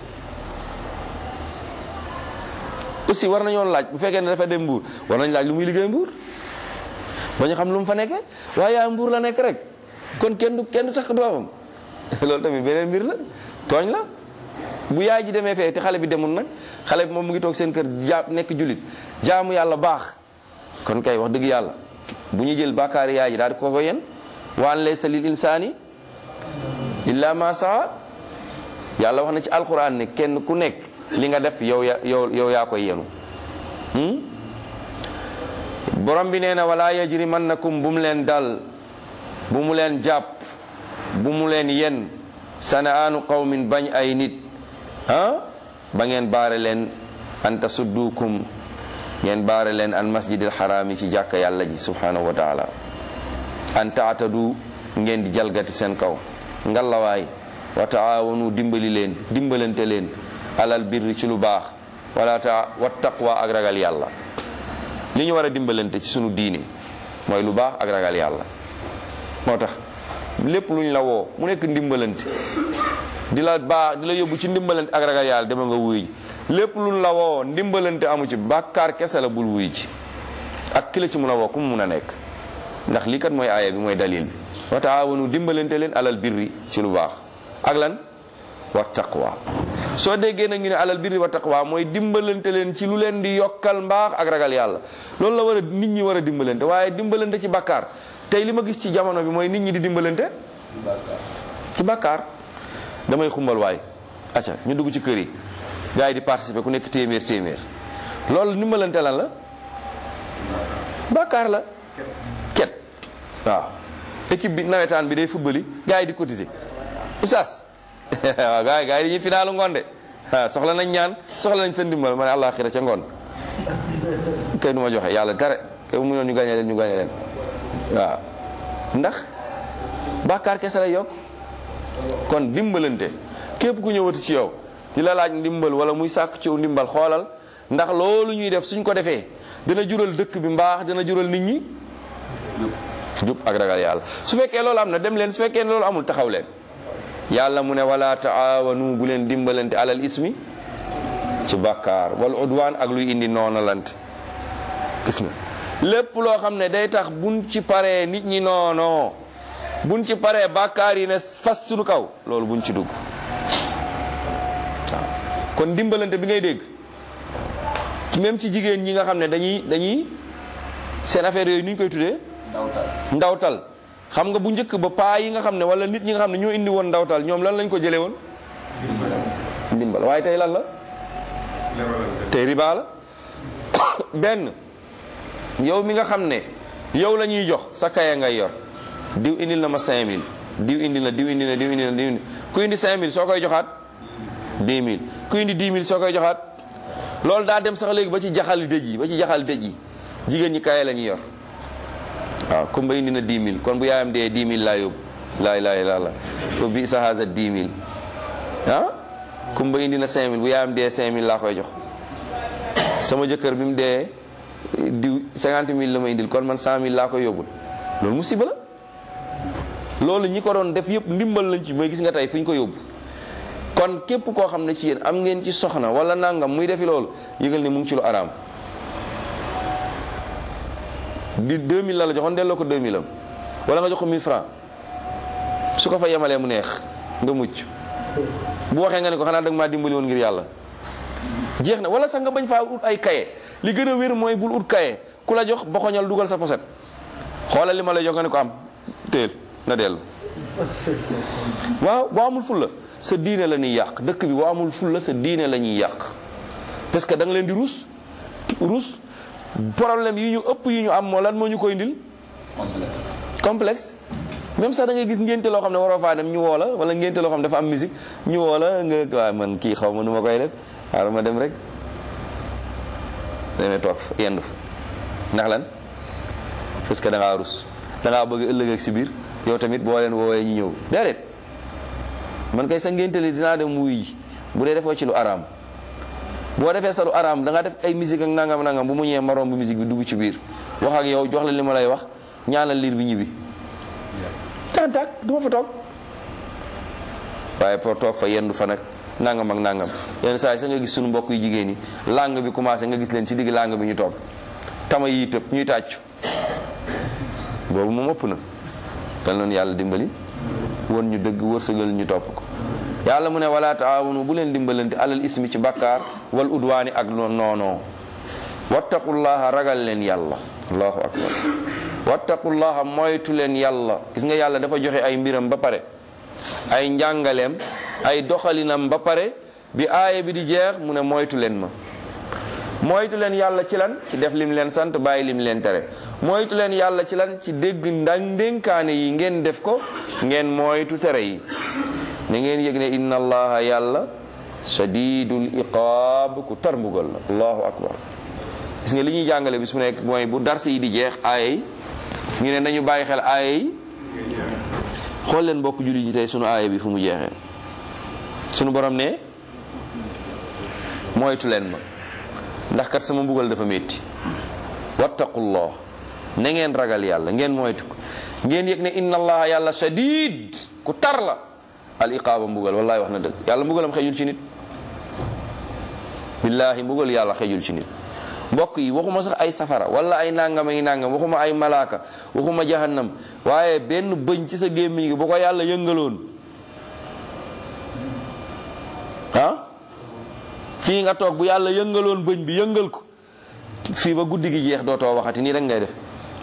aussi war nañoo laaj bu fekkee ne dafa dem mbuur war nañ laaj lu muy liggéey mbuur ba ñu xam lu mu fa nekkee waaye yaa mbuur la nekk rek kon kenn du takk doomam loolu tamit beneen mbir la tooñ la bu yaay ji demee fee te xale bi demul nag xale bi moom mu ngi toog seen kër nekk jullit jaamu yàlla baax kon kay wax dëgg yàlla bu ñu jël bàkkaari yaay ji daal di ko yen waan laysa lil insaani illa ma saa yàlla wax na ci alquran ne kenn ku nekk li nga def yow yaa koy yenu borom bi nee na wala yajrimannakum bu mu leen dal bu mu leen jàpp bu mu leen yen sanaanu qawmin bañ ay nit ba ngeen baare leen an tasuddukum ngeen baare leen an masjidil xaraam yi ci jàkka yàlla ji subhanahu wa taala an taatadu ngeen di jalgati seen kaw ngalawaay wa taawanu dimbalante leen alal birri ci lu baax wa taqwa ak ragal yàlla. li ñu war a dimbalante ci sunu diine mooy lu baax ak ragal yàlla. moo tax lépp luñ la woo mu nekk ndimbalante di la baax di la yóbbu ci ndimbalante ak ragal yàlla dama nga wuy ji. lépp luñ la woo ndimbalante amu ci bàkkaar kese la bul wuy ji ak ki la ci mun a woo ku mu mun a nekk. ndax lii kat mooy aaya bi mooy dalil bi wa taawanu dimbalante leen alal birri ci lu baax ak lan wa taqwa. soo déggee nag ñu ne alal birri wa taqwa mooy dimbalante leen ci lu leen di yokkal mbaax ak ragal yàlla. loolu la war a nit ñi war a dimbalante waaye dimbalante ci bàkkaar tey li ma gis ci jamono bi mooy nit ñi di dimbalante ci bàkkaar. damay xumbal waay acca ñu dugg ci kër yi gars yi di participer ku nekk téeméer loolu dimbalante lan la bàkkaar la. ket waaw équipe bi nawetaan bi day football yi gars yi di cotiser oustaz waaw gars yi dañuy finaalu ngoon de soxla nañ ñaan soxla nañ seen dimbal ma ne àllaaxira ca ngoon kay du ma joxe yàlla dara kay mu noon ñu gañe leen waaw ndax bàkkaar kese la yokk. kon dimbalante képp ku ñëwati ci yow di la laaj ndimbal wala muy sàkk ci yow ndimbal xoolal ndax loolu ñuy def suñ ko defee dina jural dëkk bi mbaax dina jural nit ñi jub ak ragal yàlla. su fekkee loolu am na dem leen su fekkee loolu amul taxaw leen. yàlla mu ne wala taawanu bu leen dimbalante alal ismi ci bàkkaar wal udwaan ak luy indi noonalante. gis nga lépp loo xam ne day tax buñ ci paree nit ñi noonoo buñ ci paree bàkkaar yi ne fas suñu kaw loolu buñ ci dugg. waaw kon dimbalante bi ngay dégg même ci jigéen ñi nga xam ne dañuy seen affaire yooyu ni ñu koy tuddee ndawtal. xam nga bu njëkk ba paa yi nga xam ne wala nit ñi nga xam ne ñoo indi woon ndawtal ñoom lan lañ ko jëlee woon ndimbal waaye tey lan la tey riba la. benn yow mi nga xam ne yow la ñuy jox sa kaye ngay yor diw indil na ma 5000 diw indi na diw indi na diw indi na diw indi ku indi 5000 soo koy joxaat 10000 ku indi 10 000 soo koy joxaat. loolu daa dem sax léegi ba ci jaxal dëj yi jigéen ñi kaye la ñuy yor. waaw kumba indi na 10 000 kon bu yaayam dee 10 000 laa yóbbu laa ilaaha illallaah ko bi sa haza 10 000 kumba indi na 5 000 bu yaayam dee 5 000 laa koy jox. sama jëkkër bi mu dee diw 50 000 la ma indil kon man 100 000 laa koy yóbbul loolu musiba la. loolu ñi ko doon def yëpp ndimbal lañ ci mooy gis nga tey fu ñu ko yóbbu. kon képp koo xam ne ci yéen am ngeen ci soxna wala nangam muy defi loolu yëgal ne mu ngi ci lu araam. di 2000 la joxoon delloo ko 2000 am wala nga jox ko 1000 francs su ko fa yemalee mu neex nga mucc bu waxee nga ne ko xanaa da nga maa dimbali woon ngir yàlla jeex na. wala sax nga bañ faa ut ay kaye li gën a wér mooy bul ut kaye ku la jox boxoñal dugal sa poset xoolal li ma lay jox nga ne ko am téel na dellu. waaw boo amul fulla sa diine la ñuy yàq dëkk bi boo amul fulla sa diine la ñuy yàq parce que da nga leen di ruus problème yi ñu ëpp yi ñu am moo lan moo ñu koy indil complexe. même sax da ngay gis ngénte loo xam ne waroo faa dem ñu woo la wala ngénte loo xam ne dafa am musique ñu woo la nga waaye man kii xaw ma nu ma koy def xaaral ma dem rek demee toog yendu ndax lan parce que da ngaa rus da ngaa bëgg ëllëg ak si biir yow tamit boo leen woowee ñu ñëw déedéet man kay sa ngénte li dinaa dem wuy ji bu dee defoo ci lu araam. boo defee sa lu araam da nga def ay musique ak nangam bu mu ñëwee marom bu musique bi dugg ci biir wax ak yow jox la li ma lay wax ñaanal liir bi ñibbi. tantak du ma fa toog waaye pour toog fa yendu fa nag nangam ak nangam yenn saa yi sax nga gis suñu mbokk yu jigéen ñi langue bi commencé nga gis leen ci digg langue bi ñu toog tama yi tëb ñuy tàccu boobu moom ëpp na. dal noonu yàlla dimbali won ñu dëgg wërsëgal ñu topp ko. yàlla mu ne wala taawunu bu leen dimbalante alal ismi ci bakkaar wal udwaani ak noonoo wattaqullaha ragal leen yàlla allahu akbar wattaqullaha moytu leen yàlla. gis nga yàlla dafa joxe ay mbiram ba pare ay njàngaleem ay doxalinam ba pare bi aaya bi di jeex mu ne moytu leen ma. moytu leen yàlla ci lan ci def lim leen sant bàyyi lim leen tere. moytu leen yàlla ci lan ci dégg ndénkaane yi ngeen def ko ngeen moytu tere yi. na ngeen yëg ne inna allaha yàlla shadidul iqaab ku tar mbugal la allahu akbar. gis nga li ñuy jàngale bis mu nekk mooy bu darse yi di jeex aaya yi ñu ne nañu bàyyi xel aaya yi. xool leen mbokk jullit yi tey sunu aaya bi fu mu jeexee sunu borom ne moytu leen ma ndax kat sama mbugal dafa métti. wattaqullah, na ngeen ragal yàlla, ngeen moytu ko, ngeen yëg ne inna allaha yàlla shadid, ku tar la al iqaaba mbugal. wallahi wax na dëgg, yàlla mbugalam xejul ci nit. billahi mbugal yàlla xejul ci nit. mbokk yi waxuma sax ay safara wala ay nangam ay nangam, waxuma ay malaaka, waxuma jahannam, waaye benn bëñ ci sa gémmiñ gi bu ko yàlla yëngaloon, fii nga toog bu yàlla yëngaloon bëñ bi yëngal ko fii ba guddi gi jeex dootoo waxati, nii rek ngay def.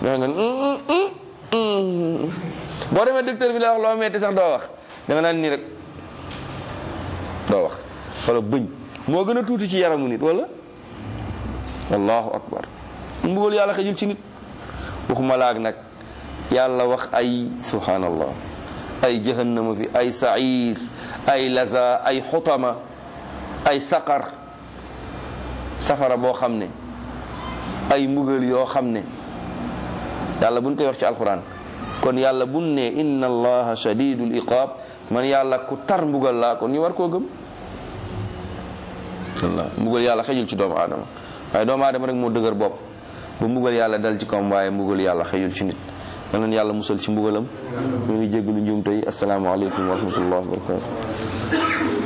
boo demee docteur bi la wax loo metti sax doo wax, da nga naan nii rek doo wax. wala bëñ moo gën a tuuti ci yaramu nit wala. allahu akbar, mbugal yàlla xejul ci nit. waxuma laag nag yàlla wax ay subhanallah, ay jahannama fi, ay sair, ay laza, ay xutama, ay saqar, safara boo xam ne, ay mbugal yoo xam ne yàlla buñ koy wax ci alquran. kon yàlla buñ ne inna allaha shadidul iqab, man yàlla ku tar mbugal laa, kon ñu war koo gëm. wallah mbugal yàlla xejul ci doomu aadama, waaye doomu aadama rek moo dëgër bopp ba mbugal yàlla dal ci kawam, waaye mbugal yàlla xejul ci nit. yal na yàlla musal ci mbugalam. ñu ngi jéggalu njuumte yi. asalaamaaleykum wa rahmatullahi wa barakatuh.